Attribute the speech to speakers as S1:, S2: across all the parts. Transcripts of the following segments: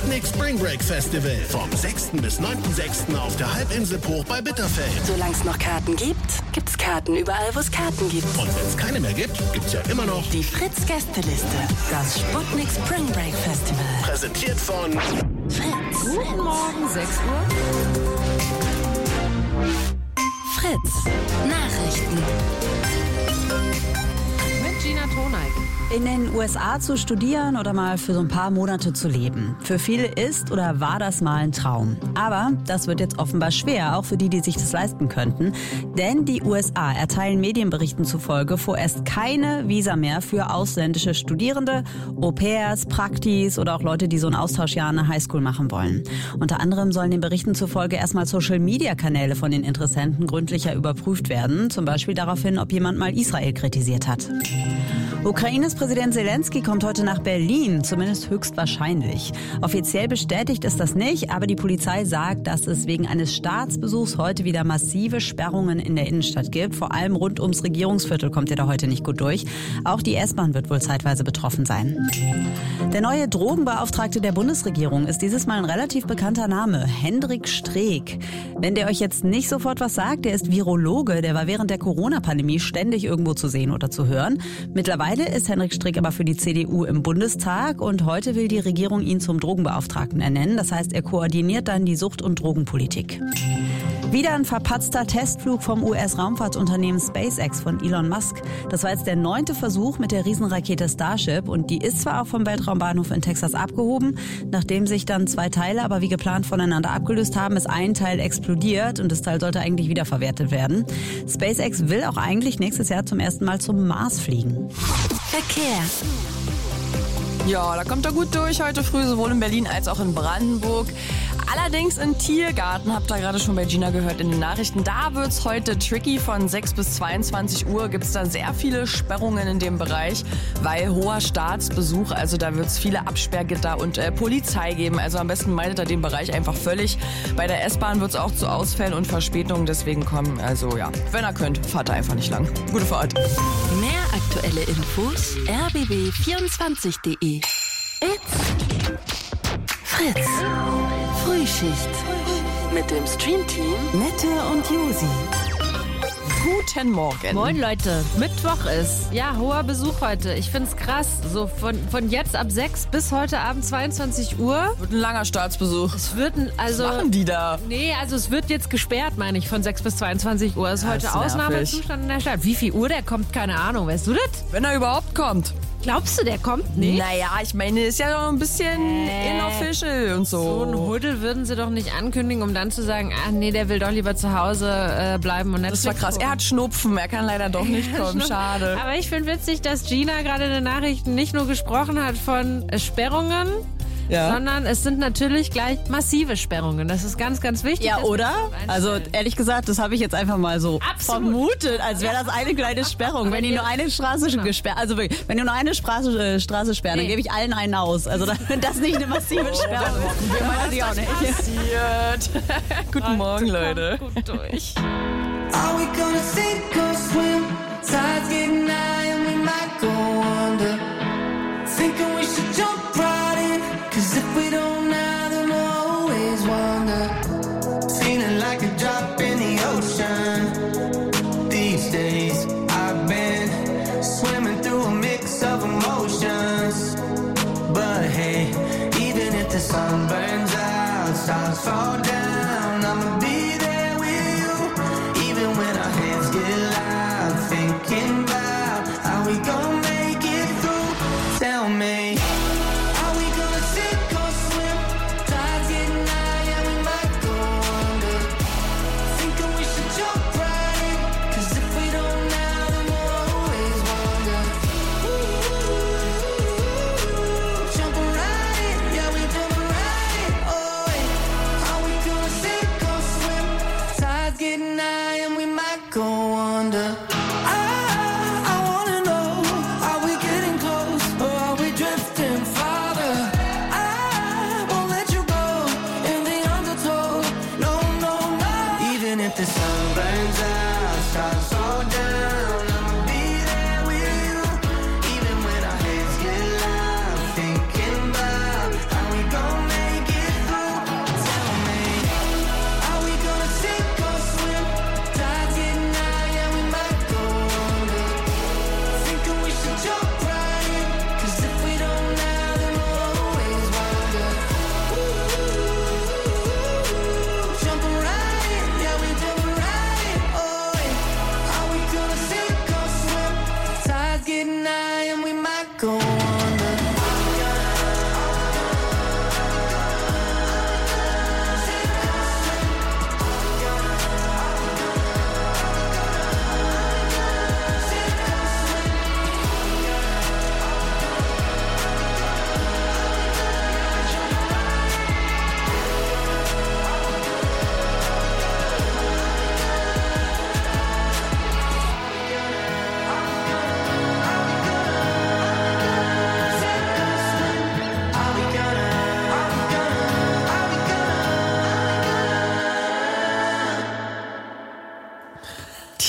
S1: Sputnik Spring Break Festival. Vom 6. bis 9.6. auf der Halbinsel Bruch bei Bitterfeld.
S2: Solange es noch Karten gibt, gibt's Karten überall, wo es Karten gibt.
S1: Und wenn es keine mehr gibt, gibt's ja immer noch
S2: die Fritz-Gästeliste. Das Sputnik Spring Break Festival.
S1: Präsentiert von
S2: Fritz.
S3: Guten Morgen, 6 Uhr.
S2: Fritz. Nachrichten.
S3: Mit Gina Toneik.
S4: In den USA zu studieren oder mal für so ein paar Monate zu leben. Für viele ist oder war das mal ein Traum. Aber das wird jetzt offenbar schwer, auch für die, die sich das leisten könnten. Denn die USA erteilen Medienberichten zufolge vorerst keine Visa mehr für ausländische Studierende, Au-pairs, Praktis oder auch Leute, die so ein Austauschjahr an der Highschool machen wollen. Unter anderem sollen den Berichten zufolge erstmal Social-Media-Kanäle von den Interessenten gründlicher überprüft werden. Zum Beispiel daraufhin, ob jemand mal Israel kritisiert hat. Ukraines Präsident Zelensky kommt heute nach Berlin, zumindest höchstwahrscheinlich. Offiziell bestätigt ist das nicht, aber die Polizei sagt, dass es wegen eines Staatsbesuchs heute wieder massive Sperrungen in der Innenstadt gibt. Vor allem rund ums Regierungsviertel kommt ihr da heute nicht gut durch. Auch die S-Bahn wird wohl zeitweise betroffen sein. Der neue Drogenbeauftragte der Bundesregierung ist dieses Mal ein relativ bekannter Name, Hendrik Streeck. Wenn der euch jetzt nicht sofort was sagt, der ist Virologe, der war während der Corona-Pandemie ständig irgendwo zu sehen oder zu hören. Mittlerweile ist Hendrik Streeck aber für die CDU im Bundestag und heute will die Regierung ihn zum Drogenbeauftragten ernennen. Das heißt, er koordiniert dann die Sucht- und Drogenpolitik. Wieder ein verpatzter Testflug vom US-Raumfahrtunternehmen SpaceX von Elon Musk. Das war jetzt der 9. Versuch mit der Riesenrakete Starship und die ist zwar auch vom Weltraumbahnhof in Texas abgehoben, nachdem sich dann 2 Teile aber wie geplant voneinander abgelöst haben, ist ein Teil explodiert und das Teil sollte eigentlich wiederverwertet werden. SpaceX will auch eigentlich nächstes Jahr zum ersten Mal zum Mars fliegen.
S2: Verkehr.
S5: Ja, da kommt er gut durch heute früh, sowohl in Berlin als auch in Brandenburg. Allerdings im Tiergarten, habt ihr gerade schon bei Gina gehört in den Nachrichten, da wird's heute tricky. Von 6 bis 22 Uhr gibt's da sehr viele Sperrungen in dem Bereich, weil hoher Staatsbesuch, also da wird's viele Absperrgitter und Polizei geben. Also am besten meidet ihr den Bereich einfach völlig. Bei der S-Bahn wird's auch zu Ausfällen und Verspätungen deswegen kommen. Also ja, wenn ihr könnt, fahrt ihr einfach nicht lang. Gute Fahrt.
S2: Mehr aktuelle Infos rbb24.de. It's Fritz. Frühschicht. Mit dem Streamteam Nette und Josi.
S5: Guten Morgen.
S3: Moin Leute, Mittwoch ist. Ja, hoher Besuch heute. Ich find's krass. So von jetzt ab 6 bis heute Abend 22 Uhr.
S5: Wird ein langer Staatsbesuch.
S3: Es wird
S5: Was machen die da?
S3: Nee, also es wird jetzt gesperrt, meine ich, von 6 bis 22 Uhr. Es ist heute
S5: Das ist nervig.
S3: Ausnahmezustand in der Stadt. Wie viel Uhr der kommt, keine Ahnung. Weißt du das?
S5: Wenn er überhaupt kommt.
S3: Glaubst du, der kommt nicht?
S5: Naja, ich meine, ist ja noch ein bisschen inofficial und so.
S3: So ein Huddel würden sie doch nicht ankündigen, um dann zu sagen, ach nee, der will doch lieber zu Hause bleiben und Netflix
S5: Das war krass. Er hat Schnupfen, er kann leider doch nicht kommen. Schade.
S3: Aber ich finde witzig, dass Gina gerade in den Nachrichten nicht nur gesprochen hat von Sperrungen, sondern es sind natürlich gleich massive Sperrungen. Das ist ganz, ganz wichtig.
S4: Ja,
S3: dass man
S4: oder?
S3: das
S4: Also
S3: einstellt.
S4: ehrlich gesagt, das habe ich jetzt einfach mal so
S3: Absolut.
S4: vermutet, als wäre das eine kleine Sperrung. Wenn die nur eine Straße gesperrt, also wirklich, wenn die nur eine Straße sperren, dann
S3: Nee.
S4: gebe ich allen einen aus. Also wenn das nicht eine massive Sperrung ist, weiß ich auch nicht.
S5: Passiert. Guten Morgen, Leute.
S3: Gut durch.
S6: Are we gonna sink or swim? Tide's getting high and we might go under. Thinking we should jump right in. Cause if we don't now, then we'll always wonder. Feeling like a drop in the ocean. These days I've been swimming through a mix of emotions. But hey, even if the sun burns out, stars fall down, I'ma be there with you. Even when our hands get loud, thinking about how we gon' make it through. Tell me, are we gonna sink or swim? Tide's getting high and we might go under. Thinking we should jump right in. Cause if we don't now, then we'll always wonder. Jumping right in, yeah, we jumping right in. Oh, yeah. Are we gonna sink or swim?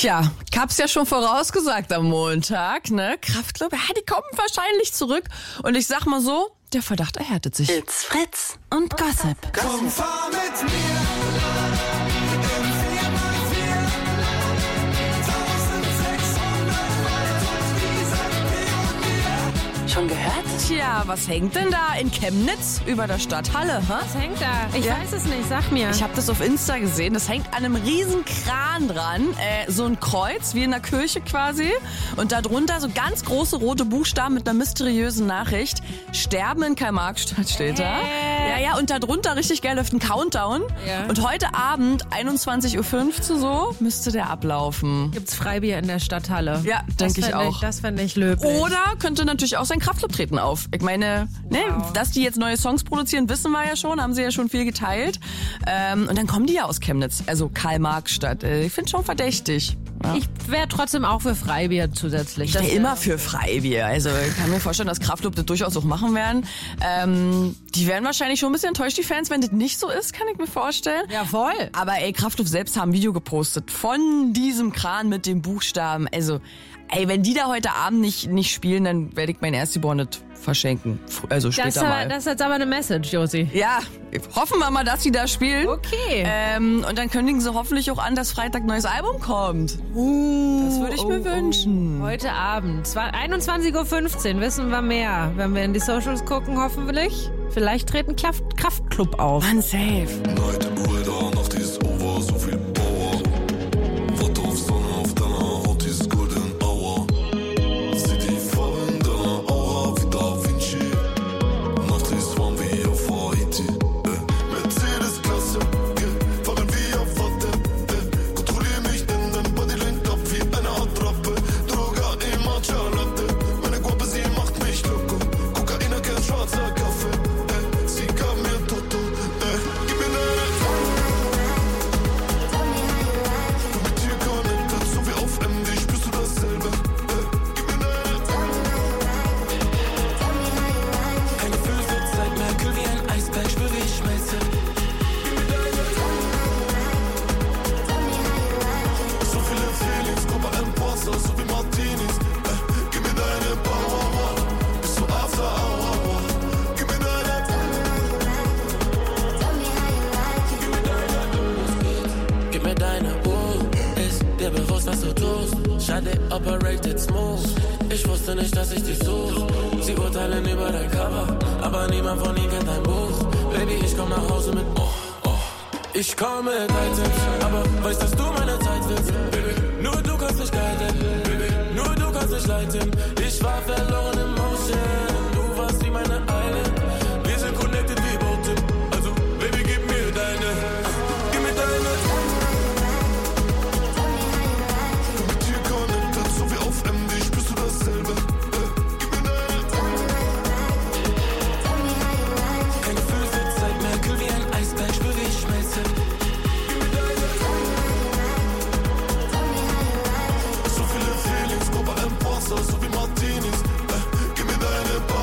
S5: Tja, ich hab's ja schon vorausgesagt am Montag, ne? Kraftklub, die kommen wahrscheinlich zurück. Und ich sag mal so, der Verdacht erhärtet sich.
S2: It's Fritz und Gossip.
S6: Komm, fahr mit mir.
S2: Schon gehört?
S5: Tja, was hängt denn da in Chemnitz über der Stadthalle?
S3: Was hängt da? Ich weiß es nicht, sag mir.
S5: Ich habe das auf Insta gesehen. Das hängt an einem riesen Kran dran. So ein Kreuz, wie in der Kirche quasi. Und darunter so ganz große rote Buchstaben mit einer mysteriösen Nachricht. Sterben in Karl-Marx-Stadt steht da. Ja, und darunter richtig geil läuft ein Countdown.
S3: Ja.
S5: Und heute Abend, 21.15 Uhr so, müsste der ablaufen.
S3: Gibt's Freibier in der Stadthalle?
S5: Ja, denke ich auch.
S3: Das fände ich löblich.
S5: Oder könnte natürlich auch sein Kraftclub treten auf. Ich meine, dass die jetzt neue Songs produzieren, wissen wir ja schon, haben sie ja schon viel geteilt. Und dann kommen die ja aus Chemnitz, also Karl-Marx-Stadt. Ich finde schon verdächtig. Ja.
S3: Ich wäre trotzdem auch für Freibier zusätzlich.
S5: Ich wäre immer für Freibier. Also ich kann mir vorstellen, dass Kraftklub das durchaus auch machen werden. Die werden wahrscheinlich schon ein bisschen enttäuscht, die Fans, wenn das nicht so ist, kann ich mir vorstellen.
S3: Ja, voll.
S5: Aber Kraftklub selbst haben ein Video gepostet von diesem Kran mit den Buchstaben. Also, wenn die da heute Abend nicht spielen, dann werde ich mein Erstgeborenes verschenken. Also später mal.
S3: Das ist jetzt aber eine Message, Josi.
S5: Ja, hoffen wir mal, dass sie da spielen.
S3: Okay.
S5: Und dann kündigen sie hoffentlich auch an, dass Freitag ein neues Album kommt. Das würde ich mir wünschen.
S3: Heute Abend, 21.15 Uhr, wissen wir mehr. Wenn wir in die Socials gucken, hoffentlich. Vielleicht treten Kraftklub auf.
S5: Mann, safe.
S7: Night Rider, Nacht ist over, so viel Power. Warte auf Sonne, auf deiner Haut ist Golden Hour. Sieh die Farbe in deiner Aura wie Da Vinci. Nacht ist warm wie auf Haiti. Mercedes-Klasse, fahren wie auf Watte. Kontrollier mich, denn dein Body lenkt ab wie eine Attrappe. Droga im Matcha Latte. Meine Guappe, sie macht mich loco. Kokaina, kein schwarzer Kaffee. Sie gab mir Toto. Gib mir deine mit dir connected, so wie auf MD, spürst du dasselbe. Gib mir deine kein Gefühl für Zeit mehr, kühl wie ein Eisberg, spür wie ich schmelze. Gib mir deine so viele Feelings, Copa and Pasta, so wie Martinis. Gib mir deine Power, bis zu After Hour. Gib mir deine
S8: Gib mir deine Uhr, ist dir bewusst, was du tust? Schade, operated smooth. Ich wusste nicht, dass ich dich such. Sie urteilen über dein Cover, aber niemand von ihnen kennt dein Buch. Baby, ich komm nach Hause mit Ich komme mit Items, aber weißt, dass du meine Zeit willst. Baby, nur du kannst mich guiden. Baby, nur du kannst mich leiten. Ich war verloren im Motion. Du warst wie meine Island. Wir sind connected wie Boote. Also, Baby, gib mir deine. Gib mir deine.
S7: mit dir connected, so wie auf MD, spürst du dasselbe. Gib mir deine
S8: Kein Gefühl für Zeit mehr, kühl wie ein Eisberg, spür wie ich schmelze.
S7: so viele Feelings, Copa and Pasta, so wie Martinis. Gib mir deine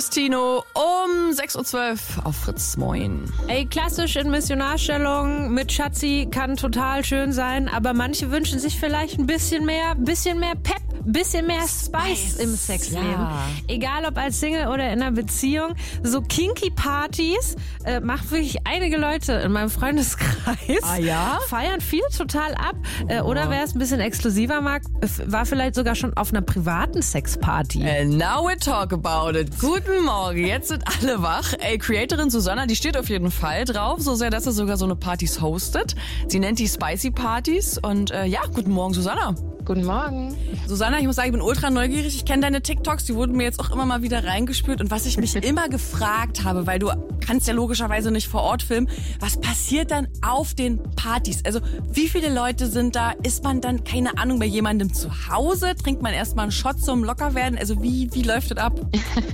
S5: Christino um 6.12 Uhr auf Fritz. Moin.
S3: Ey, klassisch in Missionarstellung mit Schatzi kann total schön sein, aber manche wünschen sich vielleicht ein bisschen mehr Pep, bisschen mehr Spice im Sexleben. Ja. Egal ob als Single oder in einer Beziehung. So Kinky-Partys machen wirklich einige Leute in meinem Freundeskreis.
S5: Ah ja?
S3: Feiern viel total ab. Oder wer es ein bisschen exklusiver mag, war vielleicht sogar schon auf einer privaten Sexparty.
S5: And now we talk about it. Guten Morgen, jetzt sind alle wach. Ey, Creatorin Susanna, die steht auf jeden Fall drauf, so sehr, dass sie sogar so eine Partys hostet. Sie nennt die Spicy Partys und ja, guten Morgen Susanna.
S9: Guten Morgen.
S5: Susanna, ich muss sagen, ich bin ultra neugierig. Ich kenne deine TikToks, die wurden mir jetzt auch immer mal wieder reingespült. Und was ich mich immer gefragt habe, weil du kannst ja logischerweise nicht vor Ort filmen, was passiert dann auf den Partys? Also wie viele Leute sind da? Ist man dann, keine Ahnung, bei jemandem zu Hause? Trinkt man erstmal einen Shot zum Lockerwerden? Also wie läuft das ab?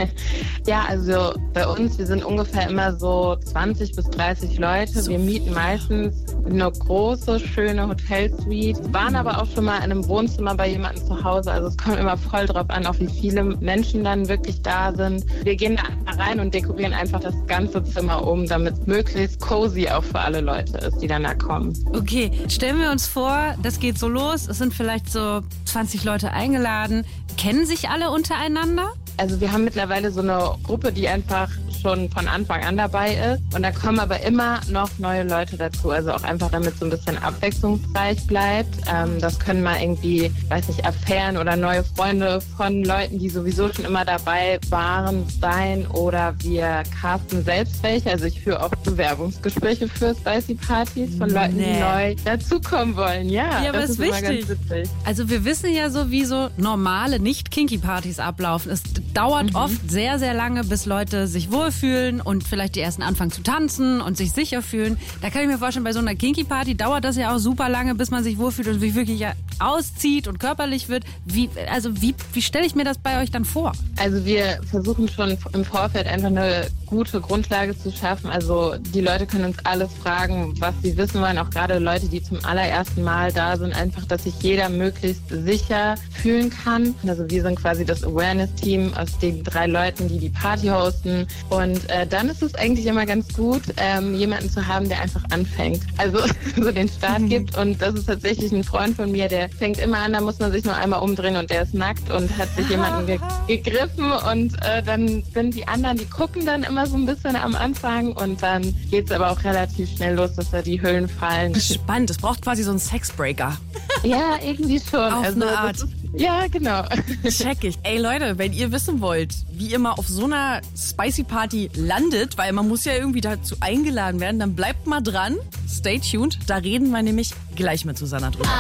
S9: Ja, also bei uns, wir sind ungefähr immer so 20 bis 30 Leute. Wir mieten meistens eine große, schöne Hotelsuite, waren aber auch schon mal in einem Wohnzimmer bei jemandem zu Hause. Also es kommt immer voll drauf an, auch wie viele Menschen dann wirklich da sind. Wir gehen da rein und dekorieren einfach das ganze Zimmer um, damit es möglichst cozy auch für alle Leute ist, die dann da kommen.
S3: Okay, stellen wir uns vor, das geht so los. Es sind vielleicht so 20 Leute eingeladen. Kennen sich alle untereinander?
S9: Also wir haben mittlerweile so eine Gruppe, die einfach schon von Anfang an dabei ist. Und da kommen aber immer noch neue Leute dazu. Also auch einfach, damit so ein bisschen abwechslungsreich bleibt. Das können mal irgendwie, weiß nicht, Affären oder neue Freunde von Leuten, die sowieso schon immer dabei waren, sein. Oder wir casten selbst welche. Also ich führe auch Bewerbungsgespräche für Spicy Partys von Leuten, die neu dazukommen wollen. Ja,
S3: aber das ist wichtig. Immer ganz witzig. Also wir wissen ja so, wie so normale, nicht Kinky-Partys ablaufen. Es dauert oft sehr, sehr lange, bis Leute sich wohlfühlen und vielleicht die ersten anfangen zu tanzen und sich sicher fühlen. Da kann ich mir vorstellen, bei so einer Kinky-Party dauert das ja auch super lange, bis man sich wohlfühlt und sich wirklich auszieht und körperlich wird. Wie stelle ich mir das bei euch dann vor?
S9: Also wir versuchen schon im Vorfeld einfach eine gute Grundlage zu schaffen. Also die Leute können uns alles fragen, was sie wissen wollen. Auch gerade Leute, die zum allerersten Mal da sind, einfach, dass sich jeder möglichst sicher fühlen kann. Also wir sind quasi das Awareness-Team aus den 3 Leuten, die die Party hosten. Und dann ist es eigentlich immer ganz gut, jemanden zu haben, der einfach anfängt. Also so den Start gibt. Und das ist tatsächlich ein Freund von mir, der fängt immer an, da muss man sich nur einmal umdrehen und der ist nackt und hat sich jemanden gegriffen. Und dann sind die anderen, die gucken dann immer so ein bisschen am Anfang und dann geht es aber auch relativ schnell los, dass da die Hüllen fallen.
S5: Spannend, es braucht quasi so einen Sexbreaker.
S9: Ja, irgendwie schon.
S5: Auf
S9: also,
S5: eine Art.
S9: Ja, genau.
S5: Check ich. Ey Leute, wenn ihr wissen wollt, wie ihr mal auf so einer Spicy Party landet, weil man muss ja irgendwie dazu eingeladen werden, dann bleibt mal dran. Stay tuned. Da reden wir nämlich gleich mit Susanna drüber.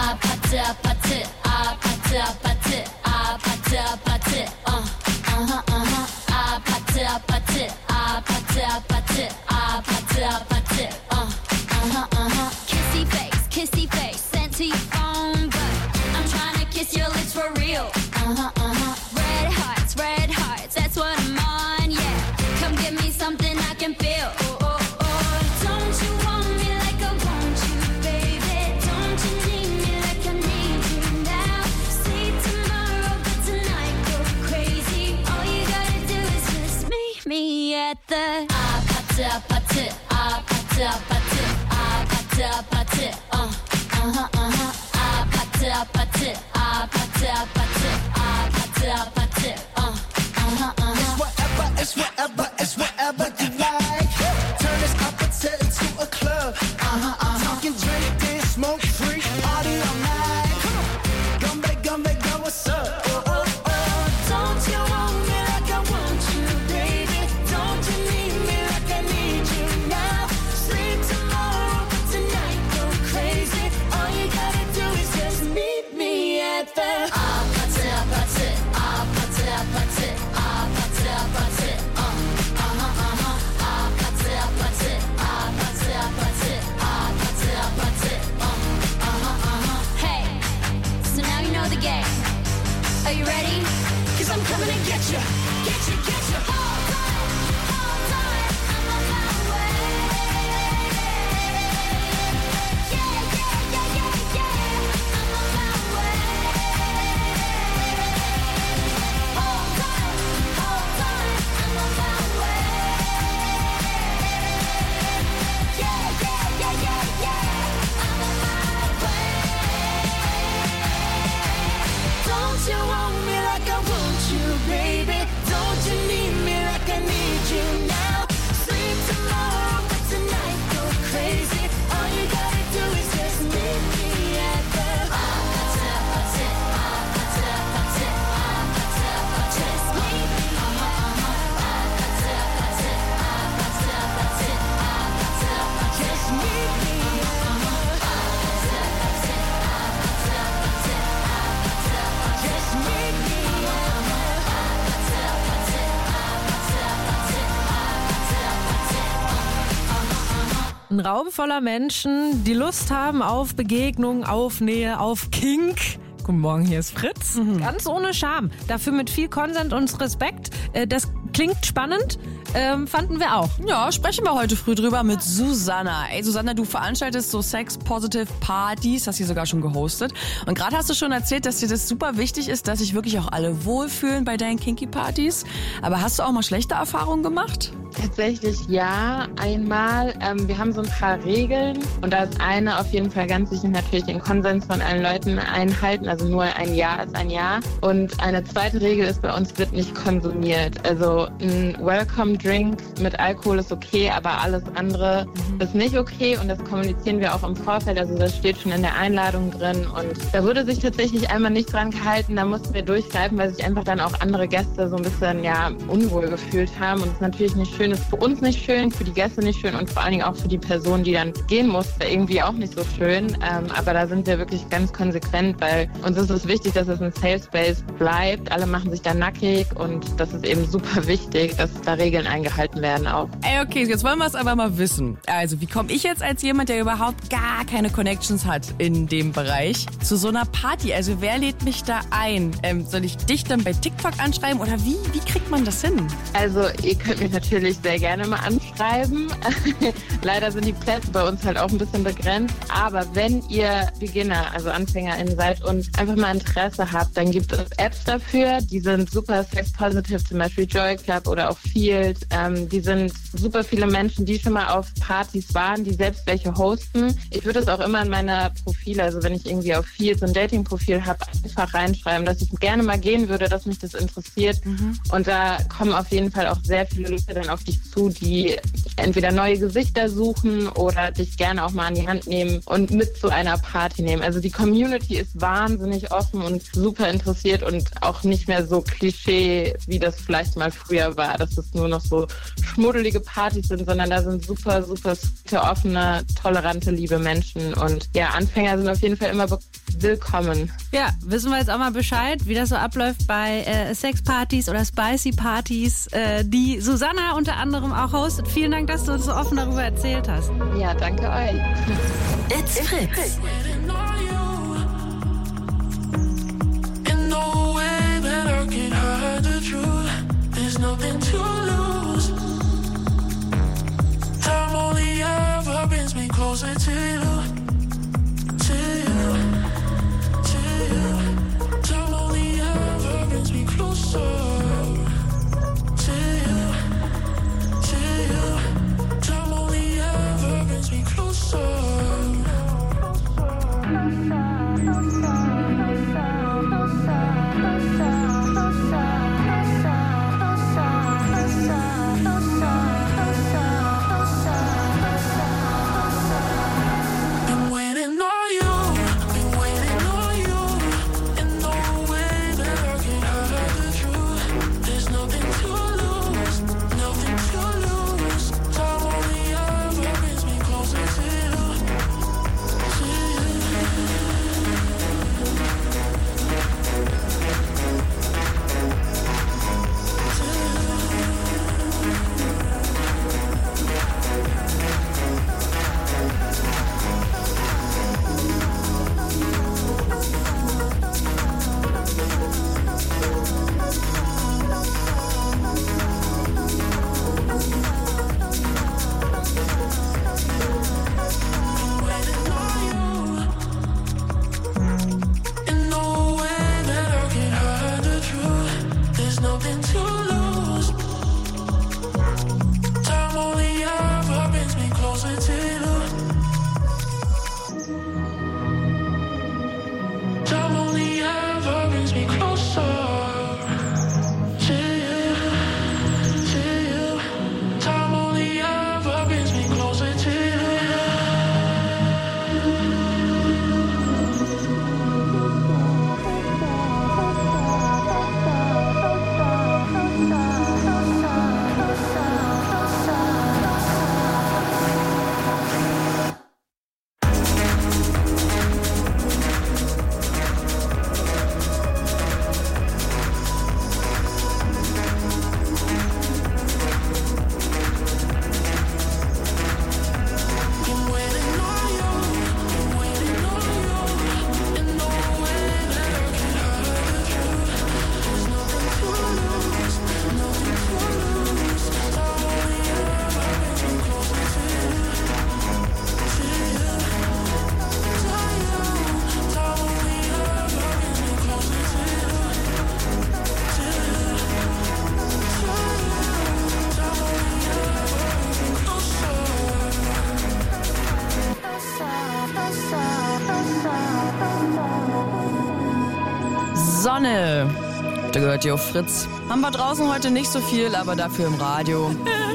S10: Kissy face, sent to your phone, but I'm trying to kiss your lips for real. Red hearts, that's what I'm on, yeah. Come give me something I can feel. Don't you want me like I want you, baby? Don't you need me like I need you now? Say tomorrow, but tonight go crazy. All you gotta do is just meet me at the
S6: It's whatever you like. Turn this appetite into a club. Talking, drink, dance, smoke, free, party all night. Come back, go, what's up? Don't you want me like I want you, baby? Don't you need me like I need you now? Sleep tomorrow, but tonight go crazy. All you gotta do is just meet me at the
S11: Ein Raum voller Menschen, die Lust haben auf Begegnung, auf Nähe, auf Kink. Guten Morgen, hier ist Fritz. Ganz ohne Scham. Dafür mit viel Konsent und Respekt. Das klingt spannend, fanden wir auch.
S5: Ja, sprechen wir heute früh drüber mit Susanna. Ey, Susanna, du veranstaltest so Sex-Positive-Partys, hast sie sogar schon gehostet. Und gerade hast du schon erzählt, dass dir das super wichtig ist, dass sich wirklich auch alle wohlfühlen bei deinen Kinky-Partys. Aber hast du auch mal schlechte Erfahrungen gemacht?
S9: Tatsächlich ja, einmal. Wir haben so ein paar Regeln und da ist eine auf jeden Fall ganz wichtig, natürlich den Konsens von allen Leuten einhalten. Also nur ein Ja ist ein Ja. Und eine zweite Regel ist, bei uns wird nicht konsumiert. Also ein Welcome-Drink mit Alkohol ist okay, aber alles andere ist nicht okay und das kommunizieren wir auch im Vorfeld. Also das steht schon in der Einladung drin und da wurde sich tatsächlich einmal nicht dran gehalten. Da mussten wir durchgreifen, weil sich einfach dann auch andere Gäste so ein bisschen unwohl gefühlt haben und es ist natürlich nicht schön. Ist für uns nicht schön, für die Gäste nicht schön und vor allen Dingen auch für die Person, die dann gehen musste, irgendwie auch nicht so schön. Aber da sind wir wirklich ganz konsequent, weil uns ist es wichtig, dass es ein Safe Space bleibt. Alle machen sich da nackig und das ist eben super wichtig, dass da Regeln eingehalten werden auch.
S5: Ey, okay, jetzt wollen wir es aber mal wissen. Also, wie komme ich jetzt als jemand, der überhaupt gar keine Connections hat in dem Bereich, zu so einer Party? Also, wer lädt mich da ein? Soll ich dich dann bei TikTok anschreiben oder wie kriegt man das hin?
S9: Also, ihr könnt mich natürlich sehr gerne mal anschreiben. Leider sind die Plätze bei uns halt auch ein bisschen begrenzt. Aber wenn ihr Beginner, also AnfängerInnen seid und einfach mal Interesse habt, dann gibt es Apps dafür. Die sind super sex-positive, zum Beispiel Joy Club oder auch Field. Die sind super viele Menschen, die schon mal auf Partys waren, die selbst welche hosten. Ich würde es auch immer in meine Profile, also wenn ich irgendwie auf Field so ein Dating-Profil habe, einfach reinschreiben, dass ich gerne mal gehen würde, dass mich das interessiert. Und da kommen auf jeden Fall auch sehr viele Leute dann auf dich zu, die entweder neue Gesichter suchen oder dich gerne auch mal an die Hand nehmen und mit zu einer Party nehmen. Also die Community ist wahnsinnig offen und super interessiert und auch nicht mehr so Klischee, wie das vielleicht mal früher war, dass es nur noch so schmuddelige Partys sind, sondern da sind super, super offene, tolerante, liebe Menschen und ja, Anfänger sind auf jeden Fall immer willkommen.
S3: Ja, wissen wir jetzt auch mal Bescheid, wie das so abläuft bei Sexpartys oder Spicy-Partys, die Susanna unter anderem auch hostet. Vielen Dank, dass du uns so offen darüber erzählt hast.
S9: Ja, danke euch.
S2: It's Fritz.
S8: Nothing to lose. Time only ever brings me closer to you, to you, to you. Time only ever brings me closer to you, to you. Time only ever brings me closer.
S5: Sonne. Da gehört ihr auf Fritz. Haben wir draußen heute nicht so viel, aber dafür im Radio.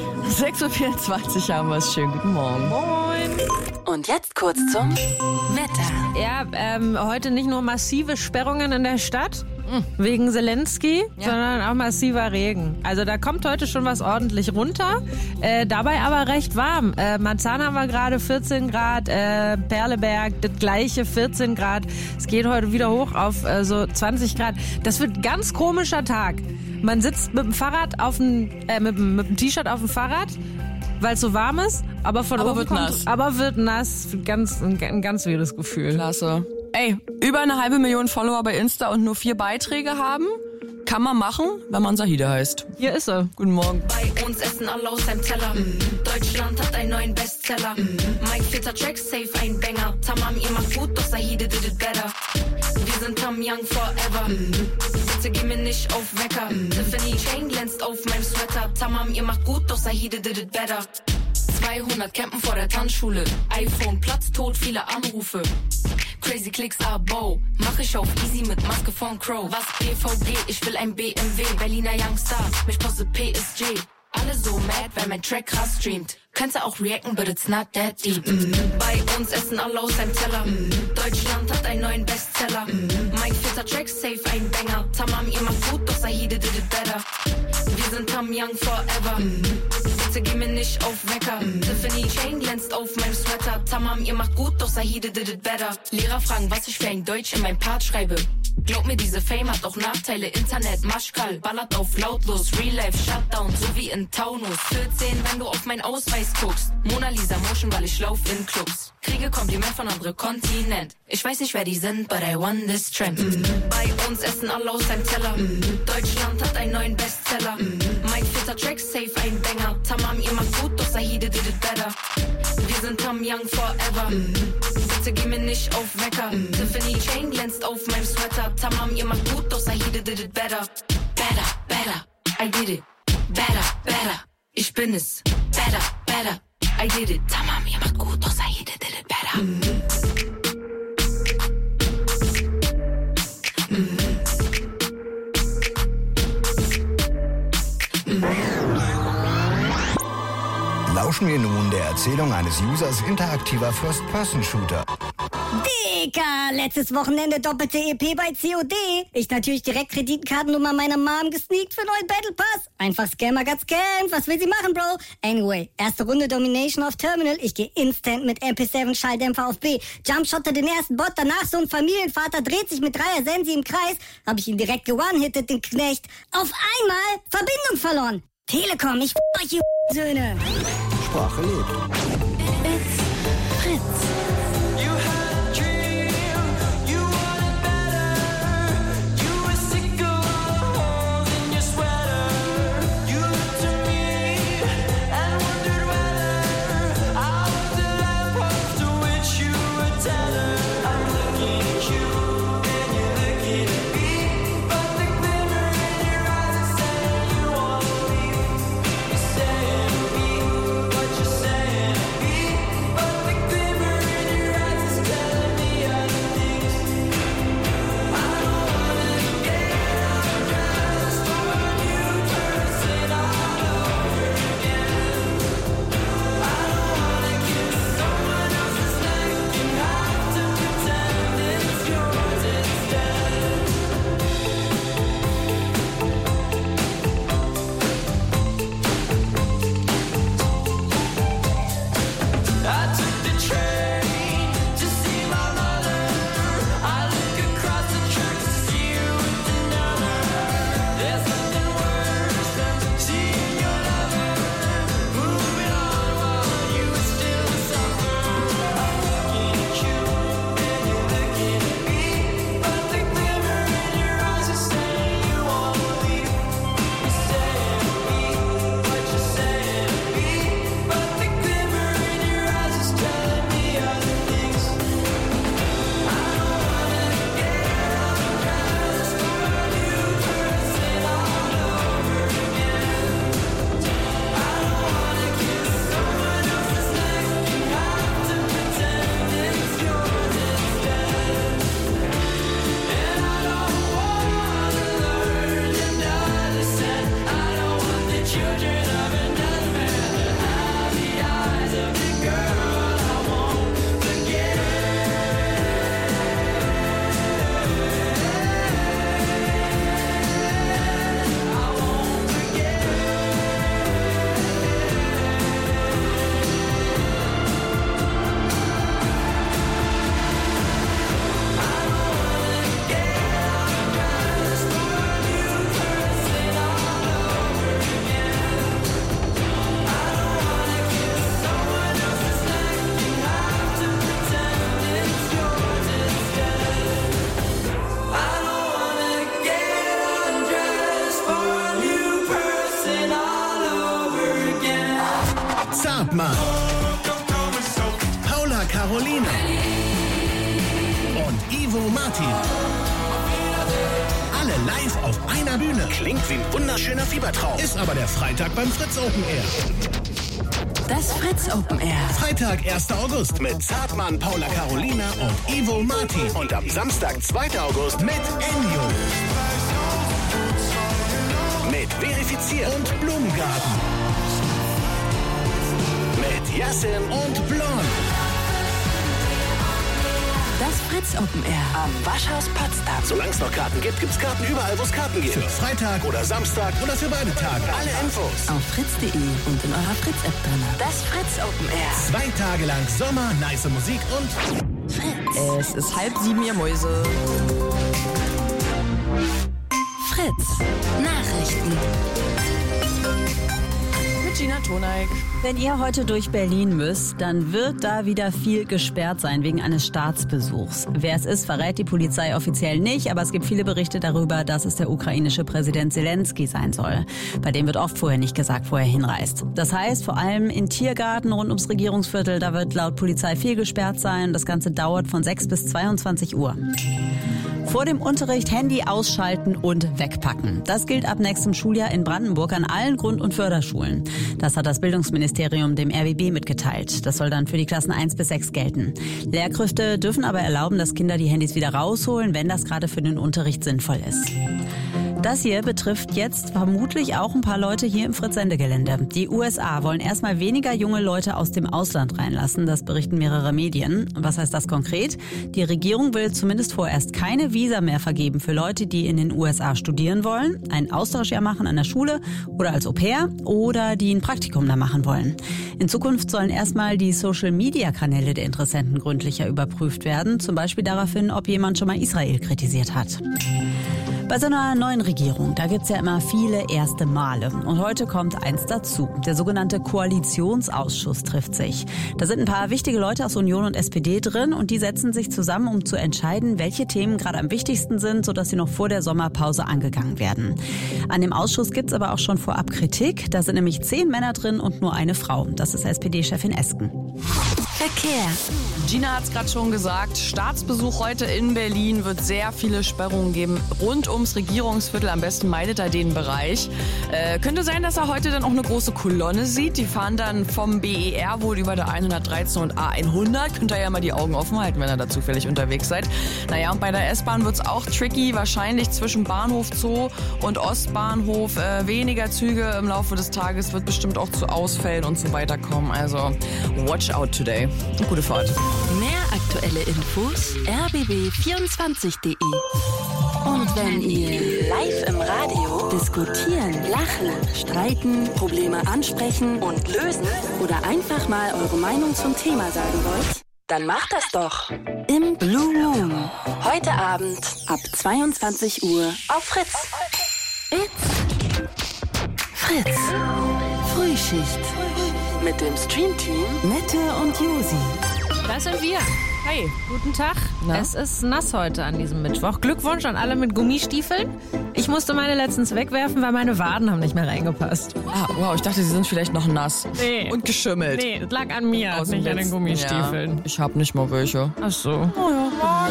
S5: 6.24 Uhr haben wir es. Schönen guten Morgen.
S11: Moin.
S2: Und jetzt kurz zum Wetter.
S11: Ja, heute nicht nur massive Sperrungen in der Stadt wegen Zelensky, sondern auch massiver Regen. Also da kommt heute schon was ordentlich runter, dabei aber recht warm. Marzahn haben wir gerade 14 Grad, Perleberg das gleiche 14 Grad. Es geht heute wieder hoch auf so 20 Grad. Das wird ein ganz komischer Tag. Man sitzt mit dem Fahrrad mit dem T-Shirt auf dem Fahrrad, weil es so warm ist, aber
S5: wird nass.
S11: Aber wird nass. Ein ganz weirdes Gefühl.
S5: Klasse. Ey, über 500.000 Follower bei Insta und nur 4 Beiträge haben? Kann man machen, wenn man Sahide heißt.
S11: Hier ist er.
S5: Guten Morgen.
S12: Bei uns essen alle aus einem Teller. Deutschland hat einen neuen Bestseller. Mein 4. Track, safe ein Banger. Tamam, ihr macht gut, doch Sahide did it better. Wir sind Tam Young forever. Bitte geh mir nicht auf Wecker. Tiffany Chain glänzt auf meinem Sweater. Tamam, ihr macht gut, doch Sahide did it better. 200 campen vor der Tanzschule. iPhone, Platz, tot, viele Anrufe. Crazy Clicks, Abo. Mach ich auf easy mit Maske von Crow. Was BVG? Ich will ein BMW. Berliner Youngstar, mich postet PSG. Alle so mad, weil mein Track krass streamt. Könnte auch reacten, but it's not that deep. Bei uns essen alle aus einem Teller. Deutschland hat einen neuen Bestseller. Mein 4. Track, safe ein Banger. Tamam, ihr macht gut, doch Sahide did it better. Wir sind Tam Young forever. Bitte geh mir nicht auf Wecker. Tiffany Chain glänzt auf meinem Sweater. Tamam, ihr macht gut, doch Sahide did it better. Lehrer fragen, was ich für ein Deutsch in meinem Part schreibe. Glaub mir, diese Fame hat auch Nachteile. Internet, Maschkal, ballert auf lautlos. Real Life, Shutdown, so wie in Taunus. 14, wenn du auf mein Ausweis guckst. Mona Lisa Motion, weil ich lauf in Clubs. Kriege Kompliment von anderem Kontinent. Ich weiß nicht, wer die sind, but I won this trend. Bei uns essen alle aus einem Teller. Deutschland hat einen neuen Bestseller. Mein 4. Track, safe ein Banger. Tamam, ihr macht gut, doch Sahide did it better. Wir sind Tam Young forever. Bitte geh mir nicht auf Wecker. Tiffany Chain glänzt auf meinem Sweater. Tamam, ihr macht gut, doch Sahide did it better. Better, better, I did it. Better, better, ich bin es. Better, better, I did it. Tamam, ihr macht gut, doch Sahide did it better.
S13: Lauschen wir nun der Erzählung eines Users interaktiver First-Person-Shooter.
S14: Dicker, letztes Wochenende doppelte EP bei COD. Ich natürlich direkt Kreditkartennummer meiner Mom gesneakt für neuen Battle Pass. Einfach Scammer got scammed. Was will sie machen, Bro? Anyway, erste Runde Domination auf Terminal. Ich gehe instant mit MP7 Schalldämpfer auf B. Jumpshotte den ersten Bot. Danach so ein Familienvater dreht sich mit 3er Sensi im Kreis. Hab ich ihn direkt one-hitted, den Knecht. Auf einmal Verbindung verloren. Telekom, ich euch, ihr Söhne.
S13: Sprache lebt.
S2: It's Fritz.
S1: Carolina und Ivo Martin. Alle live auf einer Bühne. Klingt wie ein wunderschöner Fiebertraum. Ist aber der Freitag beim Fritz Open Air.
S2: Das Fritz Open Air.
S1: Freitag, 1. August mit Zartmann, Paula Carolina und Ivo Martin. Und am Samstag, 2. August mit Ennio. Mit Verifiziert und Blumengarten. Mit Yassin und Blond.
S2: Das Fritz Open Air am Waschhaus Potsdam.
S1: Solange es noch Karten gibt, gibt's Karten überall, wo es Karten gibt. Für Freitag oder Samstag oder für beide Tage. Alle Infos
S2: auf fritz.de und in eurer Fritz-App drin. Das Fritz Open Air.
S1: 2 Tage lang Sommer, nice Musik und
S2: Fritz.
S5: Es ist 6:30, ihr Mäuse.
S2: Fritz. Nachrichten.
S5: Mit Gina Toneik.
S4: Wenn ihr heute durch Berlin müsst, dann wird da wieder viel gesperrt sein wegen eines Staatsbesuchs. Wer es ist, verrät die Polizei offiziell nicht, aber es gibt viele Berichte darüber, dass es der ukrainische Präsident Zelensky sein soll. Bei dem wird oft vorher nicht gesagt, wo er hinreist. Das heißt, vor allem in Tiergarten rund ums Regierungsviertel, da wird laut Polizei viel gesperrt sein. Das Ganze dauert von 6 bis 22 Uhr. Vor dem Unterricht Handy ausschalten und wegpacken. Das gilt ab nächstem Schuljahr in Brandenburg an allen Grund- und Förderschulen. Das hat das Bildungsministerium dem RBB mitgeteilt. Das soll dann für die Klassen 1 bis 6 gelten. Lehrkräfte dürfen aber erlauben, dass Kinder die Handys wieder rausholen, wenn das gerade für den Unterricht sinnvoll ist. Das hier betrifft jetzt vermutlich auch ein paar Leute hier im Fritz-Sende-Gelände. Die USA wollen erstmal weniger junge Leute aus dem Ausland reinlassen, das berichten mehrere Medien. Was heißt das konkret? Die Regierung will zumindest vorerst keine Visa mehr vergeben für Leute, die in den USA studieren wollen, ein Austauschjahr machen an der Schule oder als Au-pair oder die ein Praktikum da machen wollen. In Zukunft sollen erstmal die Social-Media-Kanäle der Interessenten gründlicher überprüft werden, zum Beispiel daraufhin, ob jemand schon mal Israel kritisiert hat. Bei so einer neuen Regierung, da gibt's ja immer viele erste Male. Und heute kommt eins dazu. Der sogenannte Koalitionsausschuss trifft sich. Da sind ein paar wichtige Leute aus Union und SPD drin und die setzen sich zusammen, um zu entscheiden, welche Themen gerade am wichtigsten sind, sodass sie noch vor der Sommerpause angegangen werden. An dem Ausschuss gibt's aber auch schon vorab Kritik. Da sind nämlich 10 Männer drin und nur eine Frau. Das ist SPD-Chefin Esken.
S2: Verkehr.
S5: Gina hat es gerade schon gesagt, Staatsbesuch heute in Berlin, wird sehr viele Sperrungen geben rund ums Regierungsviertel. Am besten meidet er den Bereich. Könnte sein, dass er heute dann auch eine große Kolonne sieht. Die fahren dann vom BER wohl über der 113 und A100. Könnt ihr ja mal die Augen offen halten, wenn ihr da zufällig unterwegs seid. Naja, und bei der S-Bahn wird es auch tricky. Wahrscheinlich zwischen Bahnhof Zoo und Ostbahnhof weniger Züge im Laufe des Tages. Wird bestimmt auch zu Ausfällen und so weiter kommen. Also watch out today. Gute Fahrt.
S2: Mehr aktuelle Infos rbb24.de. Und wenn ihr live im Radio diskutieren, lachen, streiten, Probleme ansprechen und lösen oder einfach mal eure Meinung zum Thema sagen wollt, dann macht das doch im Blue Moon. Heute Abend ab 22 Uhr auf Fritz. It's Fritz. Frühschicht. Mit dem Streamteam Nette und Josi.
S11: Das sind wir. Hey, guten Tag.
S5: Na?
S11: Es ist nass heute an diesem Mittwoch. Glückwunsch an alle mit Gummistiefeln. Ich musste meine letztens wegwerfen, weil meine Waden haben nicht mehr reingepasst.
S5: Ah, wow, ich dachte, sie sind vielleicht noch nass.
S11: Nee.
S5: Und geschimmelt.
S11: Nee, das lag an mir,
S5: Aus dem
S11: nicht an den
S5: letzten
S11: Gummistiefeln.
S5: Jahr. Ich hab nicht mal welche.
S11: Ach so.
S5: Oh ja.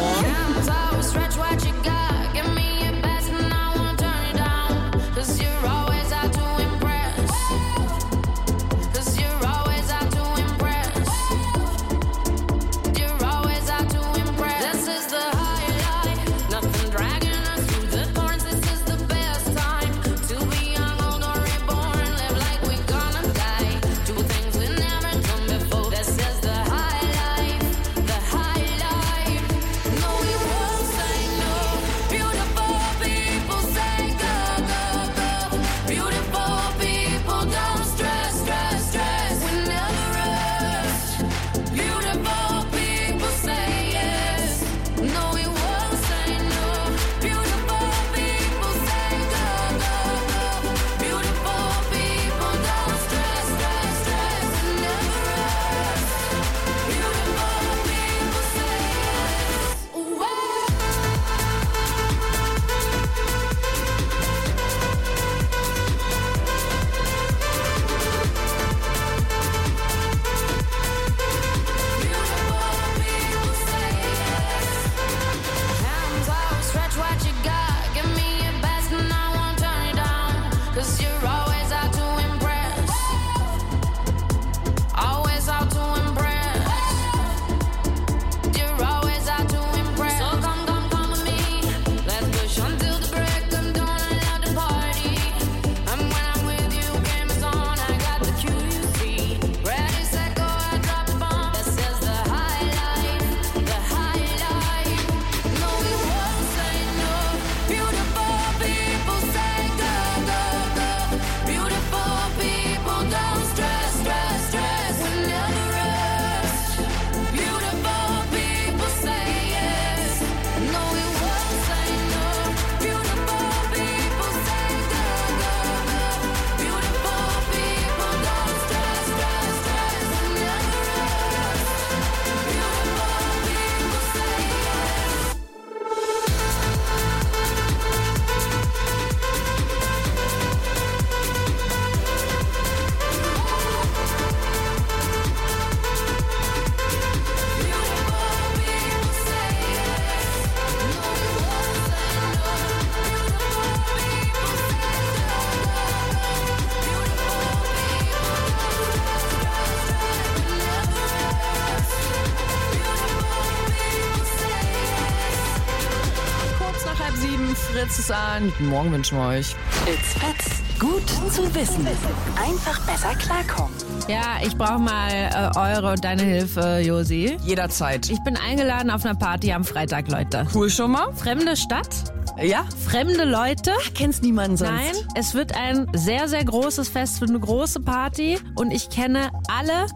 S5: 7, Fritz ist an. Guten Morgen wünschen wir euch.
S2: It's Fritz. Gut zu wissen. Einfach besser klarkommen.
S11: Ja, ich brauche mal eure und deine Hilfe, Josi.
S5: Jederzeit.
S11: Ich bin eingeladen auf einer Party am Freitag, Leute.
S5: Cool schon mal?
S11: Fremde Stadt.
S5: Ja?
S11: Fremde Leute.
S5: Kennst niemanden sonst?
S11: Nein, es wird ein sehr, sehr großes Fest, für eine große Party und ich kenne alle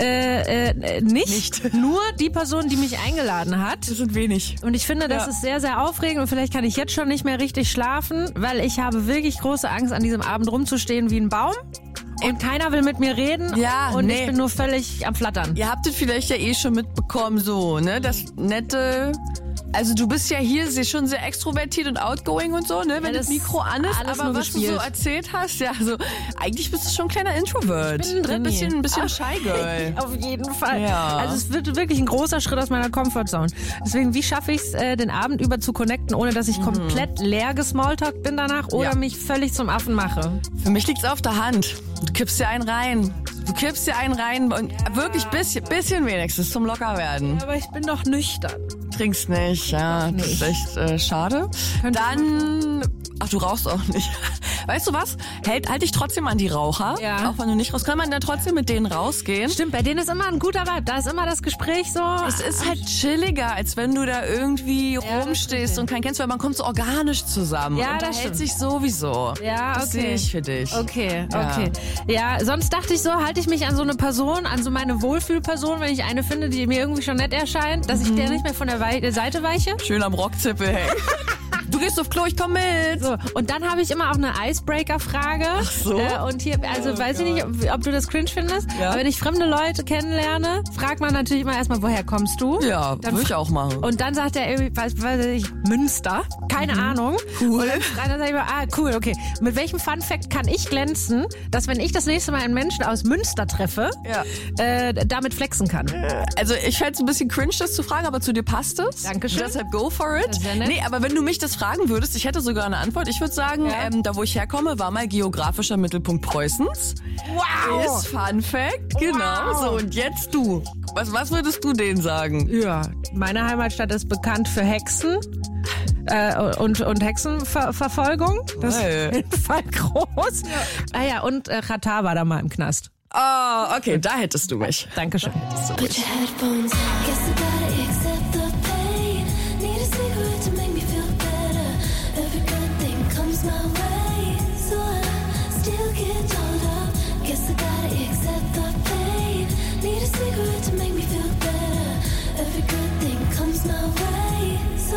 S11: nicht. Nur die Person, die mich eingeladen hat.
S5: Das sind wenig.
S11: Und ich finde, das ist sehr, sehr aufregend und vielleicht kann ich jetzt schon nicht mehr richtig schlafen, weil ich habe wirklich große Angst, an diesem Abend rumzustehen wie ein Baum. Und keiner will mit mir reden und ich bin nur völlig am Flattern.
S5: Ihr habt es vielleicht ja eh schon mitbekommen, so, ne? Das nette... Also du bist ja hier schon sehr extrovertiert und outgoing und so, ne, wenn das Mikro an ist. Aber was du so erzählt hast, ja, also eigentlich bist du schon ein kleiner Introvert.
S11: Ich bin
S5: ein bisschen Shy Girl.
S11: Auf jeden Fall.
S5: Ja.
S11: Also es wird wirklich ein großer Schritt aus meiner Comfortzone. Deswegen, wie schaffe ich es, den Abend über zu connecten, ohne dass ich komplett leer gesmalltalkt bin danach oder mich völlig zum Affen mache?
S5: Für mich liegt's auf der Hand. Du kippst dir einen rein. Und wirklich bisschen wenigstens zum Lockerwerden.
S11: Aber ich bin doch nüchtern.
S5: Trinkst nicht, ja. Das ist echt schade. Ach, du rauchst auch nicht. Weißt du was? Halt dich trotzdem an die Raucher.
S11: Ja.
S5: Auch wenn du nicht raus, kann man dann trotzdem mit denen rausgehen.
S11: Stimmt, bei denen ist immer ein guter Vibe. Da ist immer das Gespräch so.
S5: Es ist halt chilliger, als wenn du da irgendwie rumstehst und keinen kennst, weil man kommt so organisch zusammen.
S11: Ja,
S5: und
S11: das
S5: hält
S11: stimmt.
S5: sich sowieso.
S11: Ja, okay.
S5: Das sehe ich für dich.
S11: Okay.
S5: Ja.
S11: Ja, sonst dachte ich so, halte ich mich an so eine Person, an so meine Wohlfühlperson, wenn ich eine finde, die mir irgendwie schon nett erscheint, dass ich der nicht mehr von der Seite weiche.
S5: Schön am Rockzippel hängen. Du gehst auf Klo, ich komm mit.
S11: So, und dann habe ich immer auch eine Icebreaker-Frage.
S5: Ach so.
S11: Und hier, also weiß ich nicht, ob du das cringe findest, aber wenn ich fremde Leute kennenlerne, fragt man natürlich immer erstmal, woher kommst du?
S5: Ja, würde ich auch machen.
S11: Und dann sagt er irgendwie, weiß ich, Münster, keine Ahnung.
S5: Cool.
S11: Und dann sage ich mal, cool, okay. Mit welchem Funfact kann ich glänzen, dass wenn ich das nächste Mal einen Menschen aus Münster treffe, damit flexen kann?
S5: Also ich fände es ein bisschen cringe, das zu fragen, aber zu dir passt es.
S11: Dankeschön.
S5: Deshalb go for it.
S11: Das ist ja nett.
S5: Nee, aber wenn du mich das fragen würdest, ich hätte sogar eine Antwort. Ich würde sagen, da wo ich herkomme, war mal geografischer Mittelpunkt Preußens.
S11: Wow!
S5: Ist Fun Fact, genau. So, und jetzt du. Was würdest du denen sagen?
S11: Ja, meine Heimatstadt ist bekannt für Hexen. Und Hexenverfolgung. Das ist auf jeden Fall groß. Ja. Und Katar war da mal im Knast.
S5: Oh, okay, da hättest du mich.
S11: Dankeschön.
S10: Put your headphones on. Guess I gotta accept the pain. Need a cigarette to make me feel better. Every good thing comes my way. So I still get dolled up. Guess I gotta accept the pain. Need a cigarette to make me feel better. Every good thing comes my way. So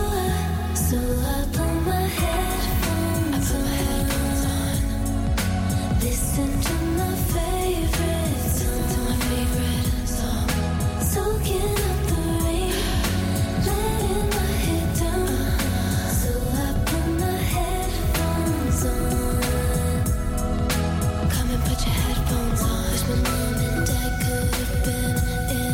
S10: I put my headphones on. Listen to my favorite song. Soaking up the rain, letting my head down. So I put my headphones on. Come and put your headphones on. Wish my mom and dad could have been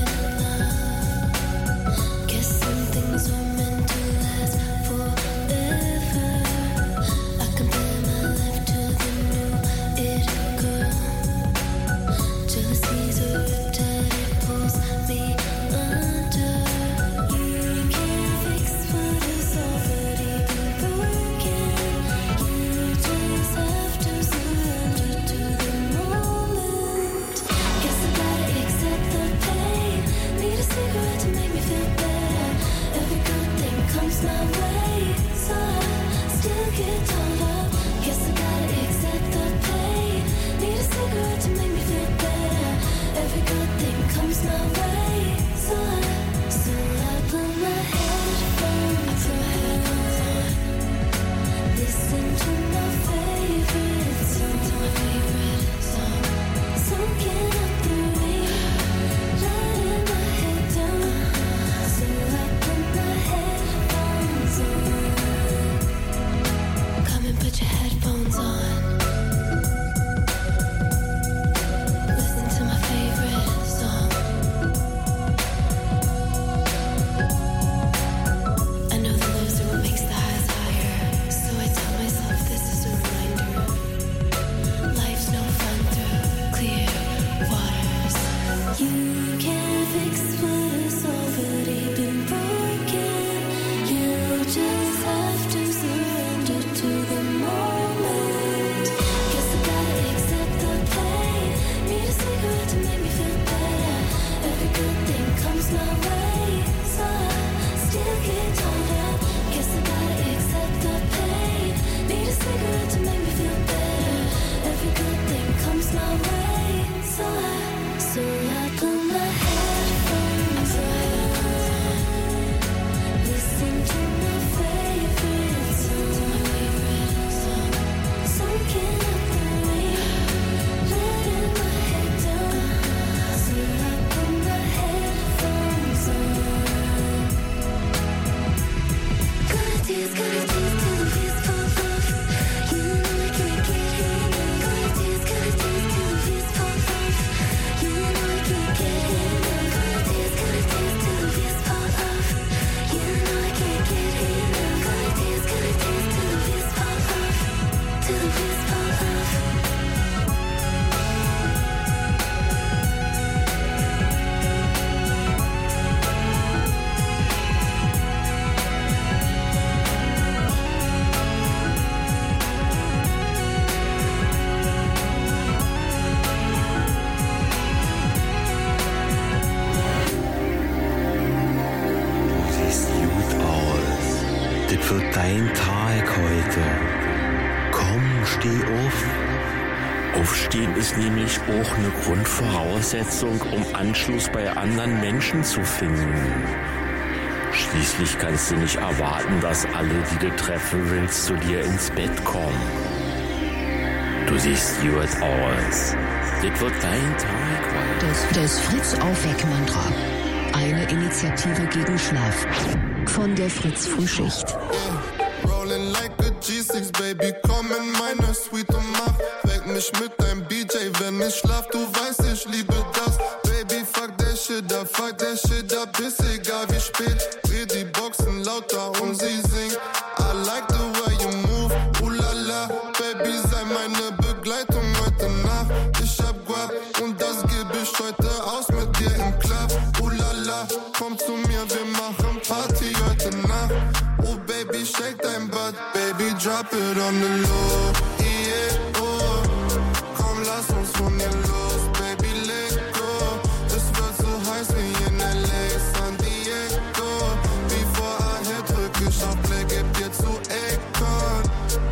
S15: Das wird dein Tag heute. Komm, steh auf. Aufstehen ist nämlich auch eine Grundvoraussetzung, um Anschluss bei anderen Menschen zu finden. Schließlich kannst du nicht erwarten, dass alle, die du treffen willst, zu dir ins Bett kommen. Du siehst gut aus. Das wird dein Tag heute.
S16: Das Fritz-Aufweck-Mantra. Eine Initiative gegen Schlaf. Von der Fritz-Frühschicht.
S7: Rolling like a G6, Baby, komm in meine Suite und mach weck mich mit deinem BJ, wenn ich schlaf, du weißt, ich liebe das. Baby, fuck that shit up, ist egal wie spät. Dreh die Boxen lauter und sie singt. I like the way you move, ulala. Baby, sei meine Begleitung heute Nacht. Ich hab Guap und das gebe ich heute aus mit dir im Club. Ulala, komm zu mir, wir machen Party heute Nacht. Oh Baby, shake dein Butt, Baby, drop it on the low. Yeah, oh, komm, lass uns von hier los, Baby, let go. Es wird so heiß wie in LA, San Diego. Before I hit, drück ich auf Play, geb dir zu Akon.